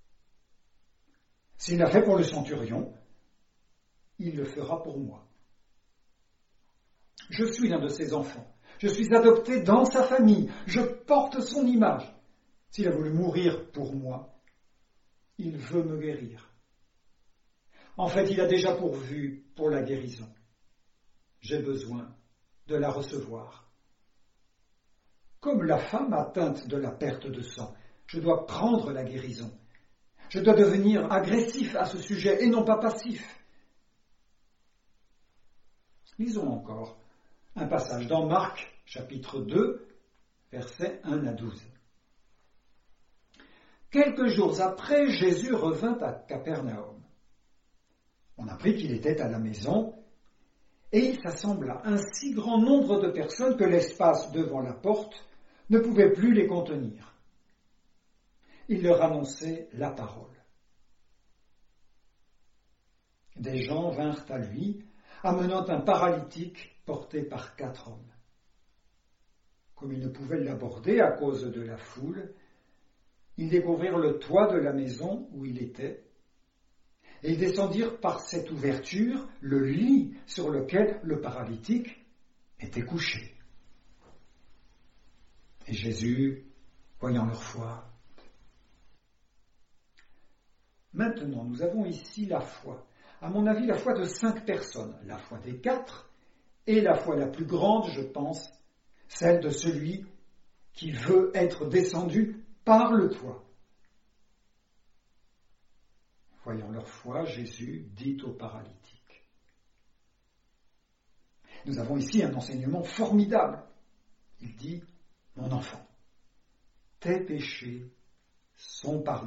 Speaker 2: S'il l'a fait pour le centurion, il le fera pour moi. Je suis l'un de ses enfants. Je suis adopté dans sa famille. Je porte son image. S'il a voulu mourir pour moi, il veut me guérir. En fait, il a déjà pourvu pour la guérison. J'ai besoin de la recevoir. Comme la femme atteinte de la perte de sang, je dois prendre la guérison. Je dois devenir agressif à ce sujet et non pas passif. Lisons encore un passage dans Marc, chapitre deux, versets un à douze. Quelques jours après, Jésus revint à Capernaum. On apprit qu'il était à la maison, et il s'assembla un si grand nombre de personnes que l'espace devant la porte ne pouvait plus les contenir. Il leur annonçait la parole. Des gens vinrent à lui, amenant un paralytique porté par quatre hommes. Comme ils ne pouvaient l'aborder à cause de la foule, ils découvrirent le toit de la maison où il était, et ils descendirent par cette ouverture le lit sur lequel le paralytique était couché. Et Jésus, voyant leur foi. Maintenant, nous avons ici la foi. À mon avis, la foi de cinq personnes, la foi des quatre, et la foi la plus grande, je pense, celle de celui qui veut être descendu par le toit. Voyant leur foi, Jésus dit au paralytique. Nous avons ici un enseignement formidable. Il dit, « Mon enfant, tes péchés sont pardonnés. »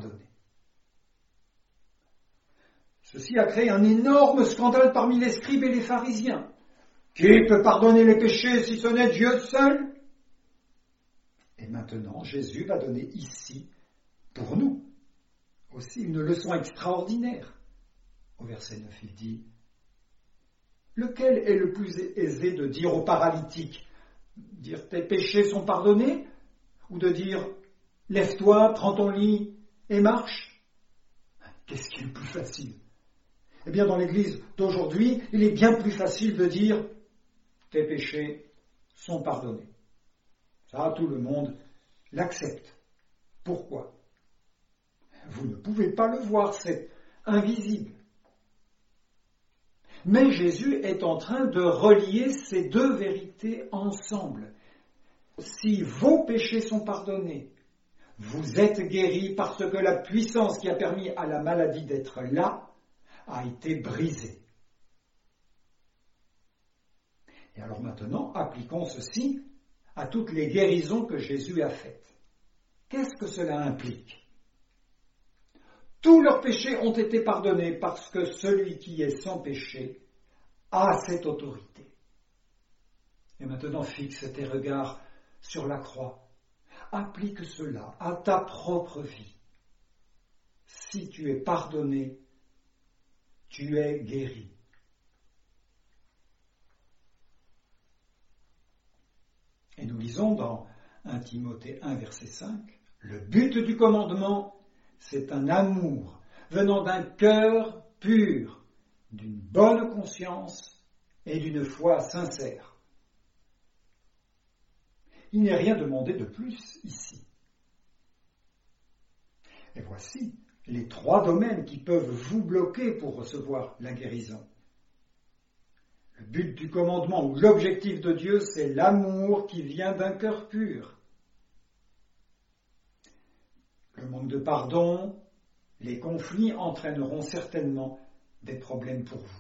Speaker 2: Ceci a créé un énorme scandale parmi les scribes et les pharisiens. Qui peut pardonner les péchés si ce n'est Dieu seul ? Et maintenant, Jésus va donner ici, pour nous, aussi une leçon extraordinaire. Au verset neuf, il dit « Lequel est le plus aisé de dire au paralytique, dire tes péchés sont pardonnés, ou de dire lève-toi, prends ton lit et marche ?» Qu'est-ce qui est le plus facile ? Eh bien, dans l'Église d'aujourd'hui, il est bien plus facile de dire « tes péchés sont pardonnés ». Ça, tout le monde l'accepte. Pourquoi ? Vous ne pouvez pas le voir, c'est invisible. Mais Jésus est en train de relier ces deux vérités ensemble. Si vos péchés sont pardonnés, vous êtes guéris parce que la puissance qui a permis à la maladie d'être là a été brisée. Et alors maintenant, appliquons ceci à toutes les guérisons que Jésus a faites. Qu'est-ce que cela implique ? Tous leurs péchés ont été pardonnés parce que celui qui est sans péché a cette autorité. Et maintenant, fixe tes regards sur la croix. Applique cela à ta propre vie. Si tu es pardonné, tu es guéri. Et nous lisons dans premier Timothée un, verset cinq, « Le but du commandement, c'est un amour venant d'un cœur pur, d'une bonne conscience et d'une foi sincère. » Il n'est rien demandé de plus ici. Et voici les trois domaines qui peuvent vous bloquer pour recevoir la guérison. Le but du commandement ou l'objectif de Dieu, c'est l'amour qui vient d'un cœur pur. Le manque de pardon, les conflits entraîneront certainement des problèmes pour vous.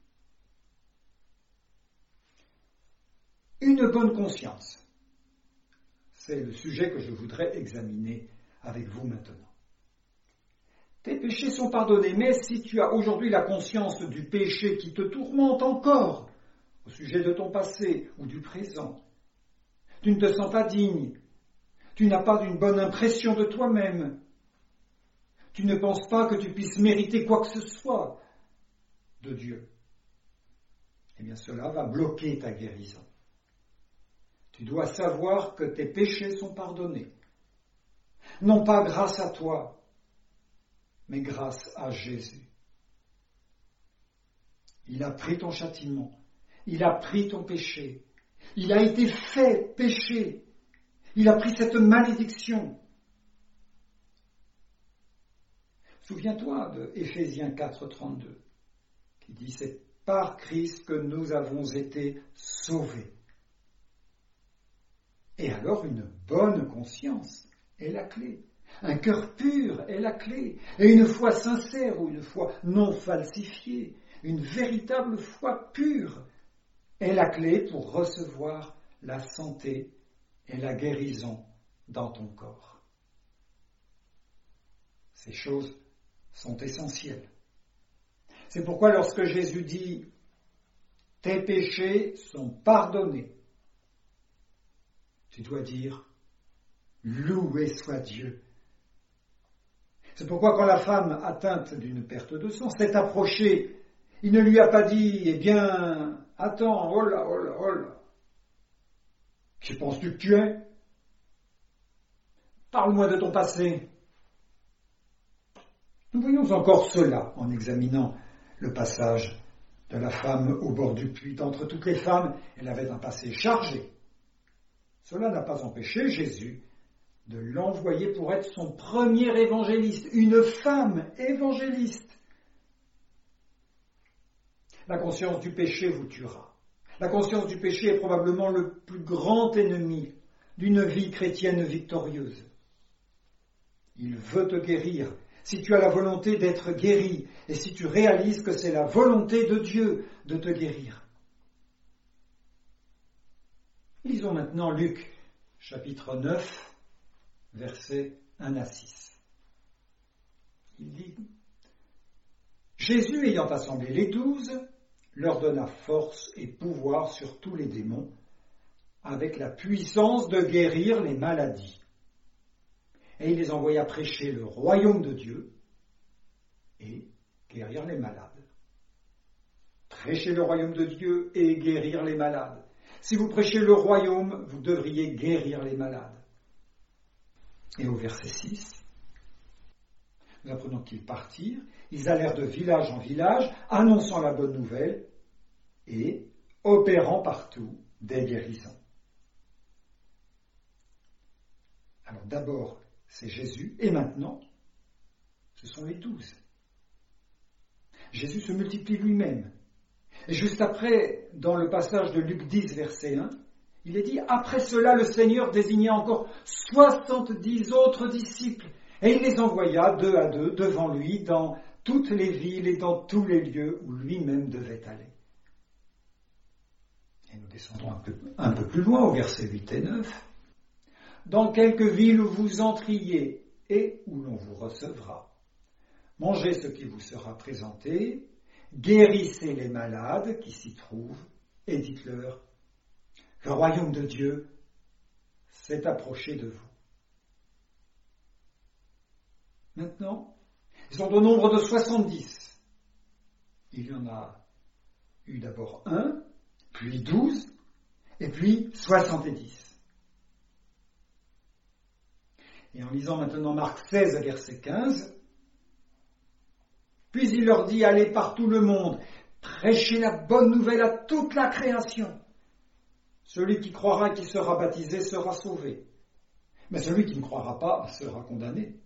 Speaker 2: Une bonne conscience, c'est le sujet que je voudrais examiner avec vous maintenant. Tes péchés sont pardonnés, mais si tu as aujourd'hui la conscience du péché qui te tourmente encore au sujet de ton passé ou du présent, tu ne te sens pas digne, tu n'as pas une bonne impression de toi-même, tu ne penses pas que tu puisses mériter quoi que ce soit de Dieu, eh bien cela va bloquer ta guérison. Tu dois savoir que tes péchés sont pardonnés, non pas grâce à toi, mais grâce à Jésus. Il a pris ton châtiment, il a pris ton péché, Il a été fait péché. Il a pris cette malédiction. Souviens-toi de Éphésiens quatre, trente-deux, qui dit « C'est par Christ que nous avons été sauvés ». Et alors une bonne conscience est la clé. Un cœur pur est la clé. Et une foi sincère ou une foi non falsifiée, une véritable foi pure est la clé pour recevoir la santé et la guérison dans ton corps. Ces choses sont essentielles. C'est pourquoi lorsque Jésus dit « Tes péchés sont pardonnés », tu dois dire « Loué soit Dieu ». C'est pourquoi quand la femme atteinte d'une perte de sang s'est approchée, il ne lui a pas dit « Eh bien, attends, oh là, oh là, oh là, qui penses-tu que tu es? Parle-moi de ton passé. » Nous voyons encore cela en examinant le passage de la femme au bord du puits. D'entre toutes les femmes, elle avait un passé chargé. Cela n'a pas empêché Jésus de l'envoyer pour être son premier évangéliste, une femme évangéliste. La conscience du péché vous tuera. La conscience du péché est probablement le plus grand ennemi d'une vie chrétienne victorieuse. Il veut te guérir. Si tu as la volonté d'être guéri et si tu réalises que c'est la volonté de Dieu de te guérir. Lisons maintenant Luc, chapitre neuf, versets un à six. Il dit « Jésus, ayant assemblé les douze, leur donna force et pouvoir sur tous les démons, avec la puissance de guérir les maladies. Et il les envoya prêcher le royaume de Dieu et guérir les malades. Prêcher le royaume de Dieu et guérir les malades. Si vous prêchez le royaume, vous devriez guérir les malades. » Et au verset six, nous apprenons qu'ils partirent, ils allèrent de village en village, annonçant la bonne nouvelle et opérant partout des guérisons. Alors d'abord, c'est Jésus, et maintenant, ce sont les douze. Jésus se multiplie lui-même. Et juste après, dans le passage de Luc dix, verset un, il est dit « Après cela, le Seigneur désigna encore soixante-dix autres disciples, et il les envoya deux à deux devant lui dans toutes les villes et dans tous les lieux où lui-même devait aller. » Et nous descendons un peu, un peu plus loin, au verset huit et neuf. « Dans quelque ville où vous entriez et où l'on vous recevra, mangez ce qui vous sera présenté, guérissez les malades qui s'y trouvent, et dites-leur, le royaume de Dieu s'est approché de vous. » Maintenant, ils sont au nombre de soixante-dix. Il y en a eu d'abord un, puis douze, et puis soixante-dix. Et en lisant maintenant Marc seize, verset quinze, « Puis il leur dit, allez par tout le monde, prêchez la bonne nouvelle à toute la création. Celui qui croira et qui sera baptisé sera sauvé, mais celui qui ne croira pas sera condamné.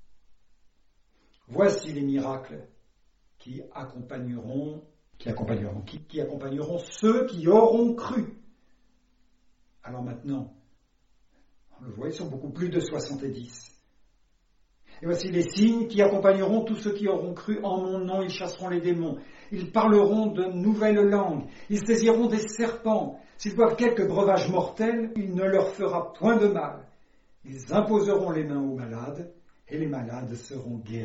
Speaker 2: Voici les miracles qui accompagneront, qui accompagneront, qui, qui accompagneront ceux qui auront cru. » Alors maintenant, on le voit, ils sont beaucoup plus de soixante-dix. « Et voici les signes qui accompagneront tous ceux qui auront cru. En mon nom, ils chasseront les démons. Ils parleront de nouvelles langues. Ils saisiront des serpents. S'ils boivent quelques breuvages mortels, il ne leur fera point de mal. Ils imposeront les mains aux malades, et les malades seront guéris. »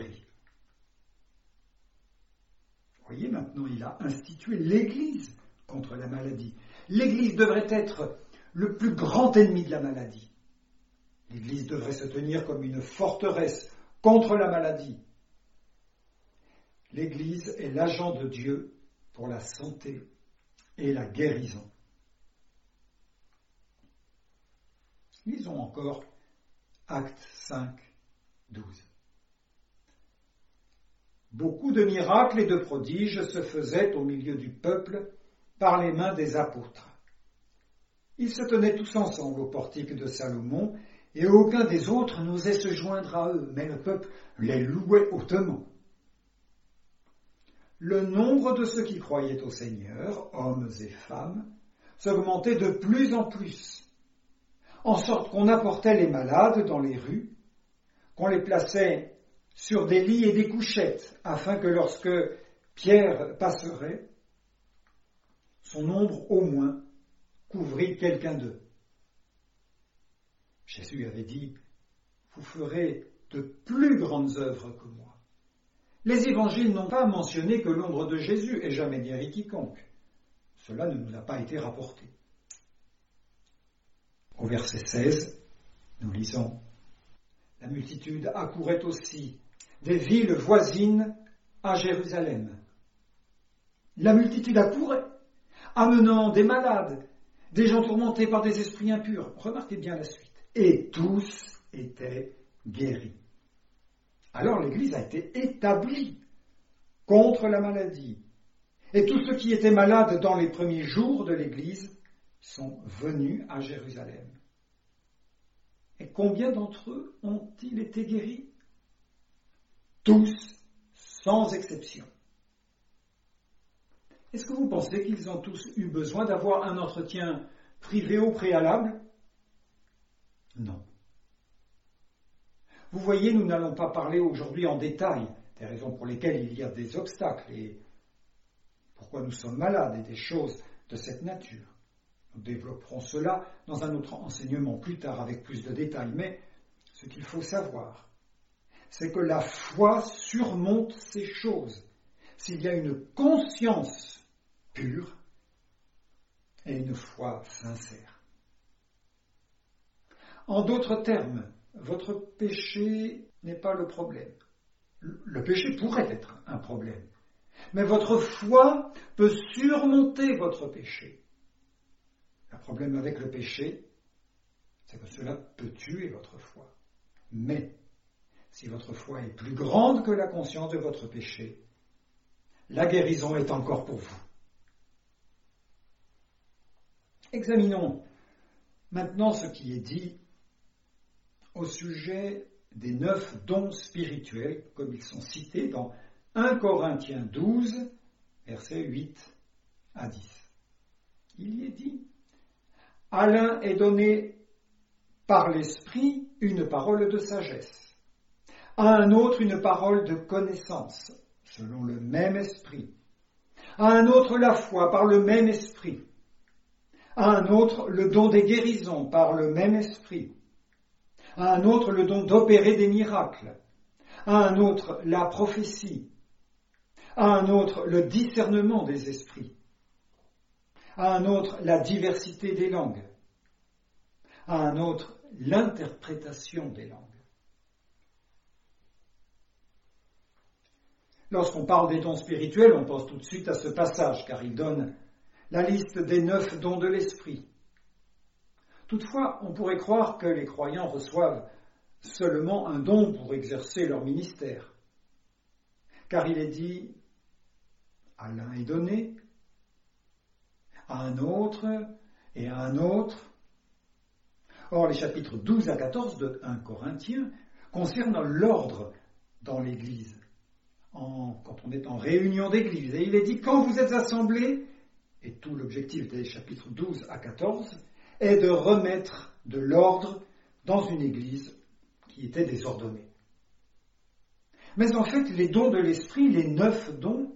Speaker 2: Vous voyez, maintenant, il a institué l'Église contre la maladie. L'Église devrait être le plus grand ennemi de la maladie. L'Église devrait se tenir comme une forteresse contre la maladie. L'Église est l'agent de Dieu pour la santé et la guérison. Lisons encore Actes cinq, douze. Beaucoup de miracles et de prodiges se faisaient au milieu du peuple par les mains des apôtres. Ils se tenaient tous ensemble au portique de Salomon, et aucun des autres n'osait se joindre à eux, mais le peuple les louait hautement. Le nombre de ceux qui croyaient au Seigneur, hommes et femmes, s'augmentait de plus en plus, en sorte qu'on apportait les malades dans les rues, qu'on les plaçait sur des lits et des couchettes, afin que lorsque Pierre passerait, son ombre au moins couvrit quelqu'un d'eux. Jésus avait dit, « Vous ferez de plus grandes œuvres que moi. » Les évangiles n'ont pas mentionné que l'ombre de Jésus ait jamais guéri quiconque. Cela ne nous a pas été rapporté. Au verset seize, nous lisons « La multitude accourait aussi des villes voisines à Jérusalem. » La multitude accourait, amenant des malades, des gens tourmentés par des esprits impurs. Remarquez bien la suite. Et tous étaient guéris. Alors l'Église a été établie contre la maladie. Et tous ceux qui étaient malades dans les premiers jours de l'Église sont venus à Jérusalem. Et combien d'entre eux ont-ils été guéris? Tous, sans exception. Est-ce que vous pensez qu'ils ont tous eu besoin d'avoir un entretien privé au préalable? Non. Vous voyez, nous n'allons pas parler aujourd'hui en détail des raisons pour lesquelles il y a des obstacles et pourquoi nous sommes malades et des choses de cette nature. Nous développerons cela dans un autre enseignement plus tard avec plus de détails, mais ce qu'il faut savoir, c'est que la foi surmonte ces choses s'il y a une conscience pure et une foi sincère. En d'autres termes, votre péché n'est pas le problème. Le péché pourrait être un problème, mais votre foi peut surmonter votre péché. Le problème avec le péché, c'est que cela peut tuer votre foi. Mais si votre foi est plus grande que la conscience de votre péché, la guérison est encore pour vous. Examinons maintenant ce qui est dit au sujet des neuf dons spirituels, comme ils sont cités dans un Corinthiens douze, versets huit à dix. Il y est dit, « À l'un est donné par l'Esprit une parole de sagesse, à un autre une parole de connaissance, selon le même Esprit, à un autre la foi par le même Esprit, à un autre le don des guérisons par le même Esprit, à un autre le don d'opérer des miracles, à un autre la prophétie, à un autre le discernement des esprits, à un autre la diversité des langues, à un autre l'interprétation des langues. » Lorsqu'on parle des dons spirituels, on pense tout de suite à ce passage, car il donne la liste des neuf dons de l'esprit. Toutefois, on pourrait croire que les croyants reçoivent seulement un don pour exercer leur ministère. Car il est dit, à l'un est donné, à un autre et à un autre. Or, les chapitres douze à quatorze de un Corinthiens concernent l'ordre dans l'Église, en, quand on est en réunion d'Église. Et il est dit, quand vous êtes assemblés, et tout l'objectif des chapitres douze à quatorze, est de remettre de l'ordre dans une Église qui était désordonnée. Mais en fait, les dons de l'Esprit, les neuf dons,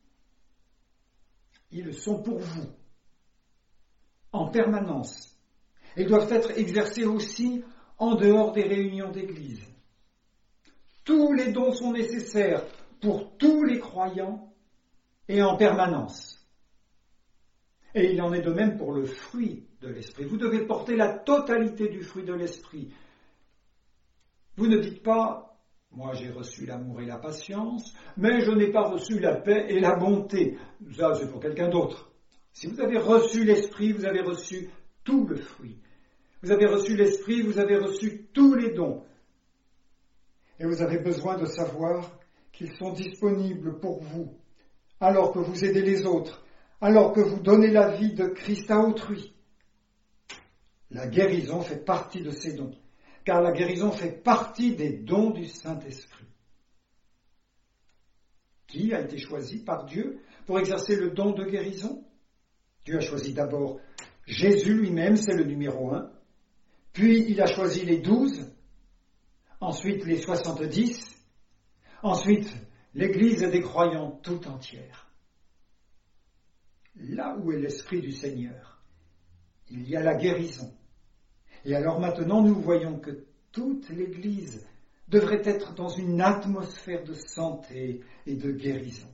Speaker 2: ils sont pour vous, en permanence. Ils doivent être exercés aussi en dehors des réunions d'Église. Tous les dons sont nécessaires pour tous les croyants et en permanence. Et il en est de même pour le fruit de l'Esprit. Vous devez porter la totalité du fruit de l'Esprit. Vous ne dites pas, moi j'ai reçu l'amour et la patience, mais je n'ai pas reçu la paix et la bonté. Ça, c'est pour quelqu'un d'autre. Si vous avez reçu l'Esprit, vous avez reçu tout le fruit. Vous avez reçu l'Esprit, vous avez reçu tous les dons. Et vous avez besoin de savoir qu'ils sont disponibles pour vous, alors que vous aidez les autres, alors que vous donnez la vie de Christ à autrui. La guérison fait partie de ces dons, car la guérison fait partie des dons du Saint-Esprit. Qui a été choisi par Dieu pour exercer le don de guérison? Dieu a choisi d'abord Jésus lui-même, c'est le numéro un, puis il a choisi les douze, ensuite les soixante-dix, ensuite l'Église des croyants tout entière. Là où est l'Esprit du Seigneur, il y a la guérison. Et alors maintenant, nous voyons que toute l'Église devrait être dans une atmosphère de santé et de guérison.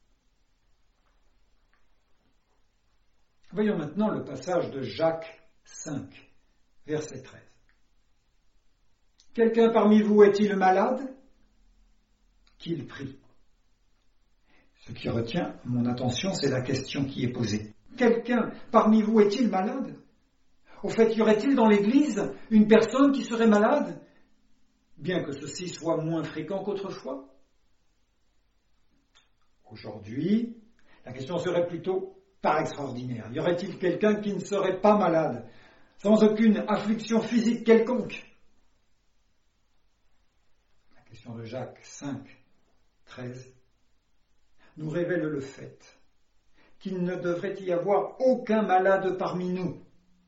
Speaker 2: Voyons maintenant le passage de Jacques cinq, verset treize. Quelqu'un parmi vous est-il malade? Qu'il prie. Ce qui retient mon attention, c'est la question qui est posée. Quelqu'un parmi vous est-il malade? Au fait, y aurait-il dans l'Église une personne qui serait malade, bien que ceci soit moins fréquent qu'autrefois? Aujourd'hui, la question serait plutôt par extraordinaire. Y aurait-il quelqu'un qui ne serait pas malade, sans aucune affliction physique quelconque? La question de Jacques cinq, treize nous révèle le fait qu'il ne devrait y avoir aucun malade parmi nous.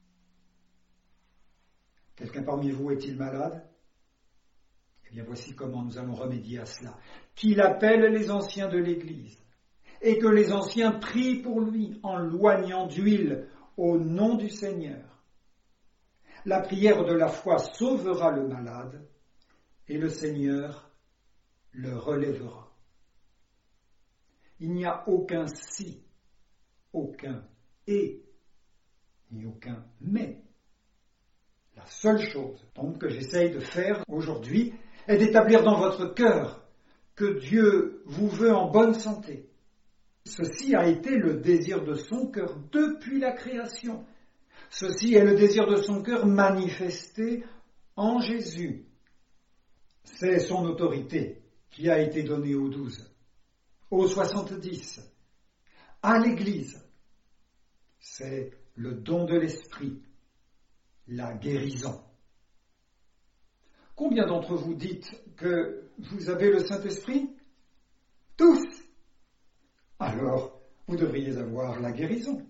Speaker 2: Quelqu'un parmi vous est-il malade? Eh bien, voici comment nous allons remédier à cela. Qu'il appelle les anciens de l'Église et que les anciens prient pour lui en loignant d'huile au nom du Seigneur. La prière de la foi sauvera le malade et le Seigneur le relèvera. Il n'y a aucun si, aucun et, ni aucun mais. La seule chose donc que j'essaye de faire aujourd'hui est d'établir dans votre cœur que Dieu vous veut en bonne santé. Ceci a été le désir de son cœur depuis la création. Ceci est le désir de son cœur manifesté en Jésus. C'est son autorité qui a été donnée aux douze, aux soixante-dix, à l'Église. C'est le don de l'Esprit, la guérison. Combien d'entre vous dites que vous avez le Saint-Esprit? Tous. Alors, vous devriez avoir la guérison.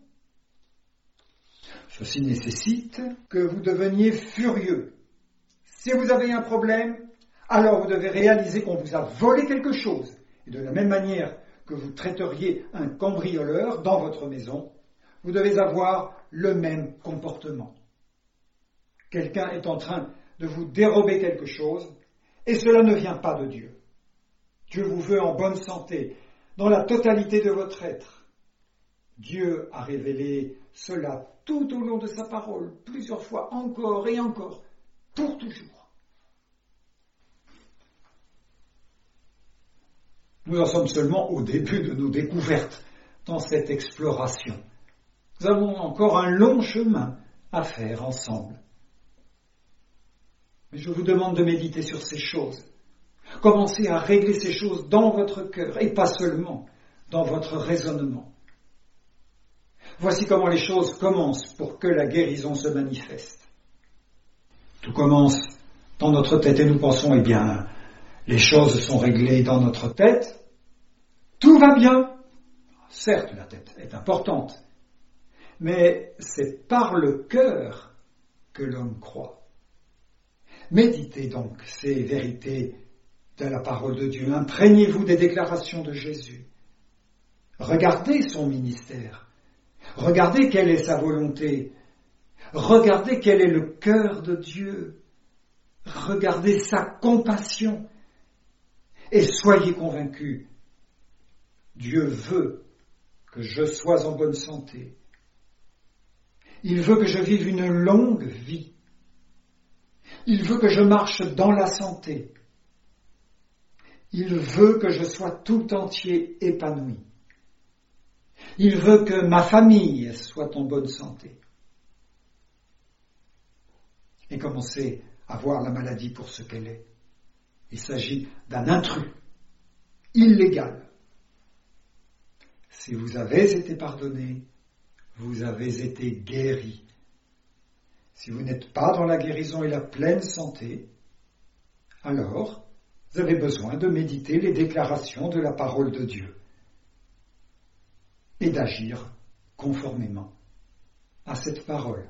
Speaker 2: Ceci nécessite que vous deveniez furieux. Si vous avez un problème, alors vous devez réaliser qu'on vous a volé quelque chose. Et de la même manière que vous traiteriez un cambrioleur dans votre maison, vous devez avoir le même comportement. Quelqu'un est en train de vous dérober quelque chose, et cela ne vient pas de Dieu. Dieu vous veut en bonne santé, dans la totalité de votre être. Dieu a révélé cela tout au long de sa parole, plusieurs fois encore et encore, pour toujours. Nous en sommes seulement au début de nos découvertes dans cette exploration. Nous avons encore un long chemin à faire ensemble. Mais je vous demande de méditer sur ces choses. Commencez à régler ces choses dans votre cœur et pas seulement dans votre raisonnement. Voici comment les choses commencent pour que la guérison se manifeste. Tout commence dans notre tête et nous pensons, eh bien, les choses sont réglées dans notre tête, tout va bien. Certes, la tête est importante, mais c'est par le cœur que l'homme croit. Méditez donc ces vérités de la parole de Dieu. Imprégnez-vous des déclarations de Jésus. Regardez son ministère. Regardez quelle est sa volonté. Regardez quel est le cœur de Dieu. Regardez sa compassion. Et soyez convaincus, Dieu veut que je sois en bonne santé. Il veut que je vive une longue vie. Il veut que je marche dans la santé. Il veut que je sois tout entier épanoui. Il veut que ma famille soit en bonne santé. Et commencez à voir la maladie pour ce qu'elle est. Il s'agit d'un intrus, illégal. Si vous avez été pardonné, vous avez été guéri. Si vous n'êtes pas dans la guérison et la pleine santé, alors vous avez besoin de méditer les déclarations de la parole de Dieu et d'agir conformément à cette parole.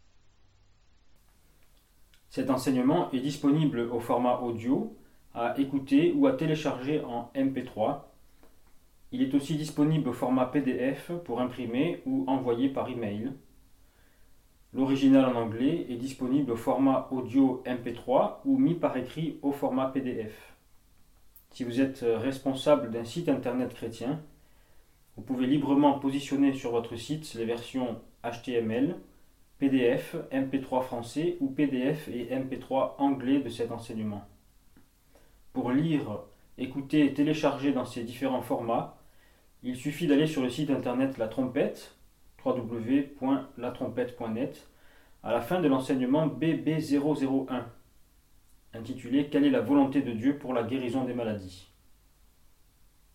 Speaker 1: Cet enseignement est disponible au format audio, à écouter ou à télécharger en M P trois. Il est aussi disponible au format P D F pour imprimer ou envoyer par email. L'original en anglais est disponible au format audio M P trois ou mis par écrit au format P D F. Si vous êtes responsable d'un site internet chrétien, vous pouvez librement positionner sur votre site les versions H T M L, P D F, M P trois français ou P D F et M P trois anglais de cet enseignement. Pour lire, écouter et télécharger dans ces différents formats, il suffit d'aller sur le site internet La Trompette, w w w point la trompette point net, à la fin de l'enseignement B B zéro zéro un, intitulé « Quelle est la volonté de Dieu pour la guérison des maladies ?»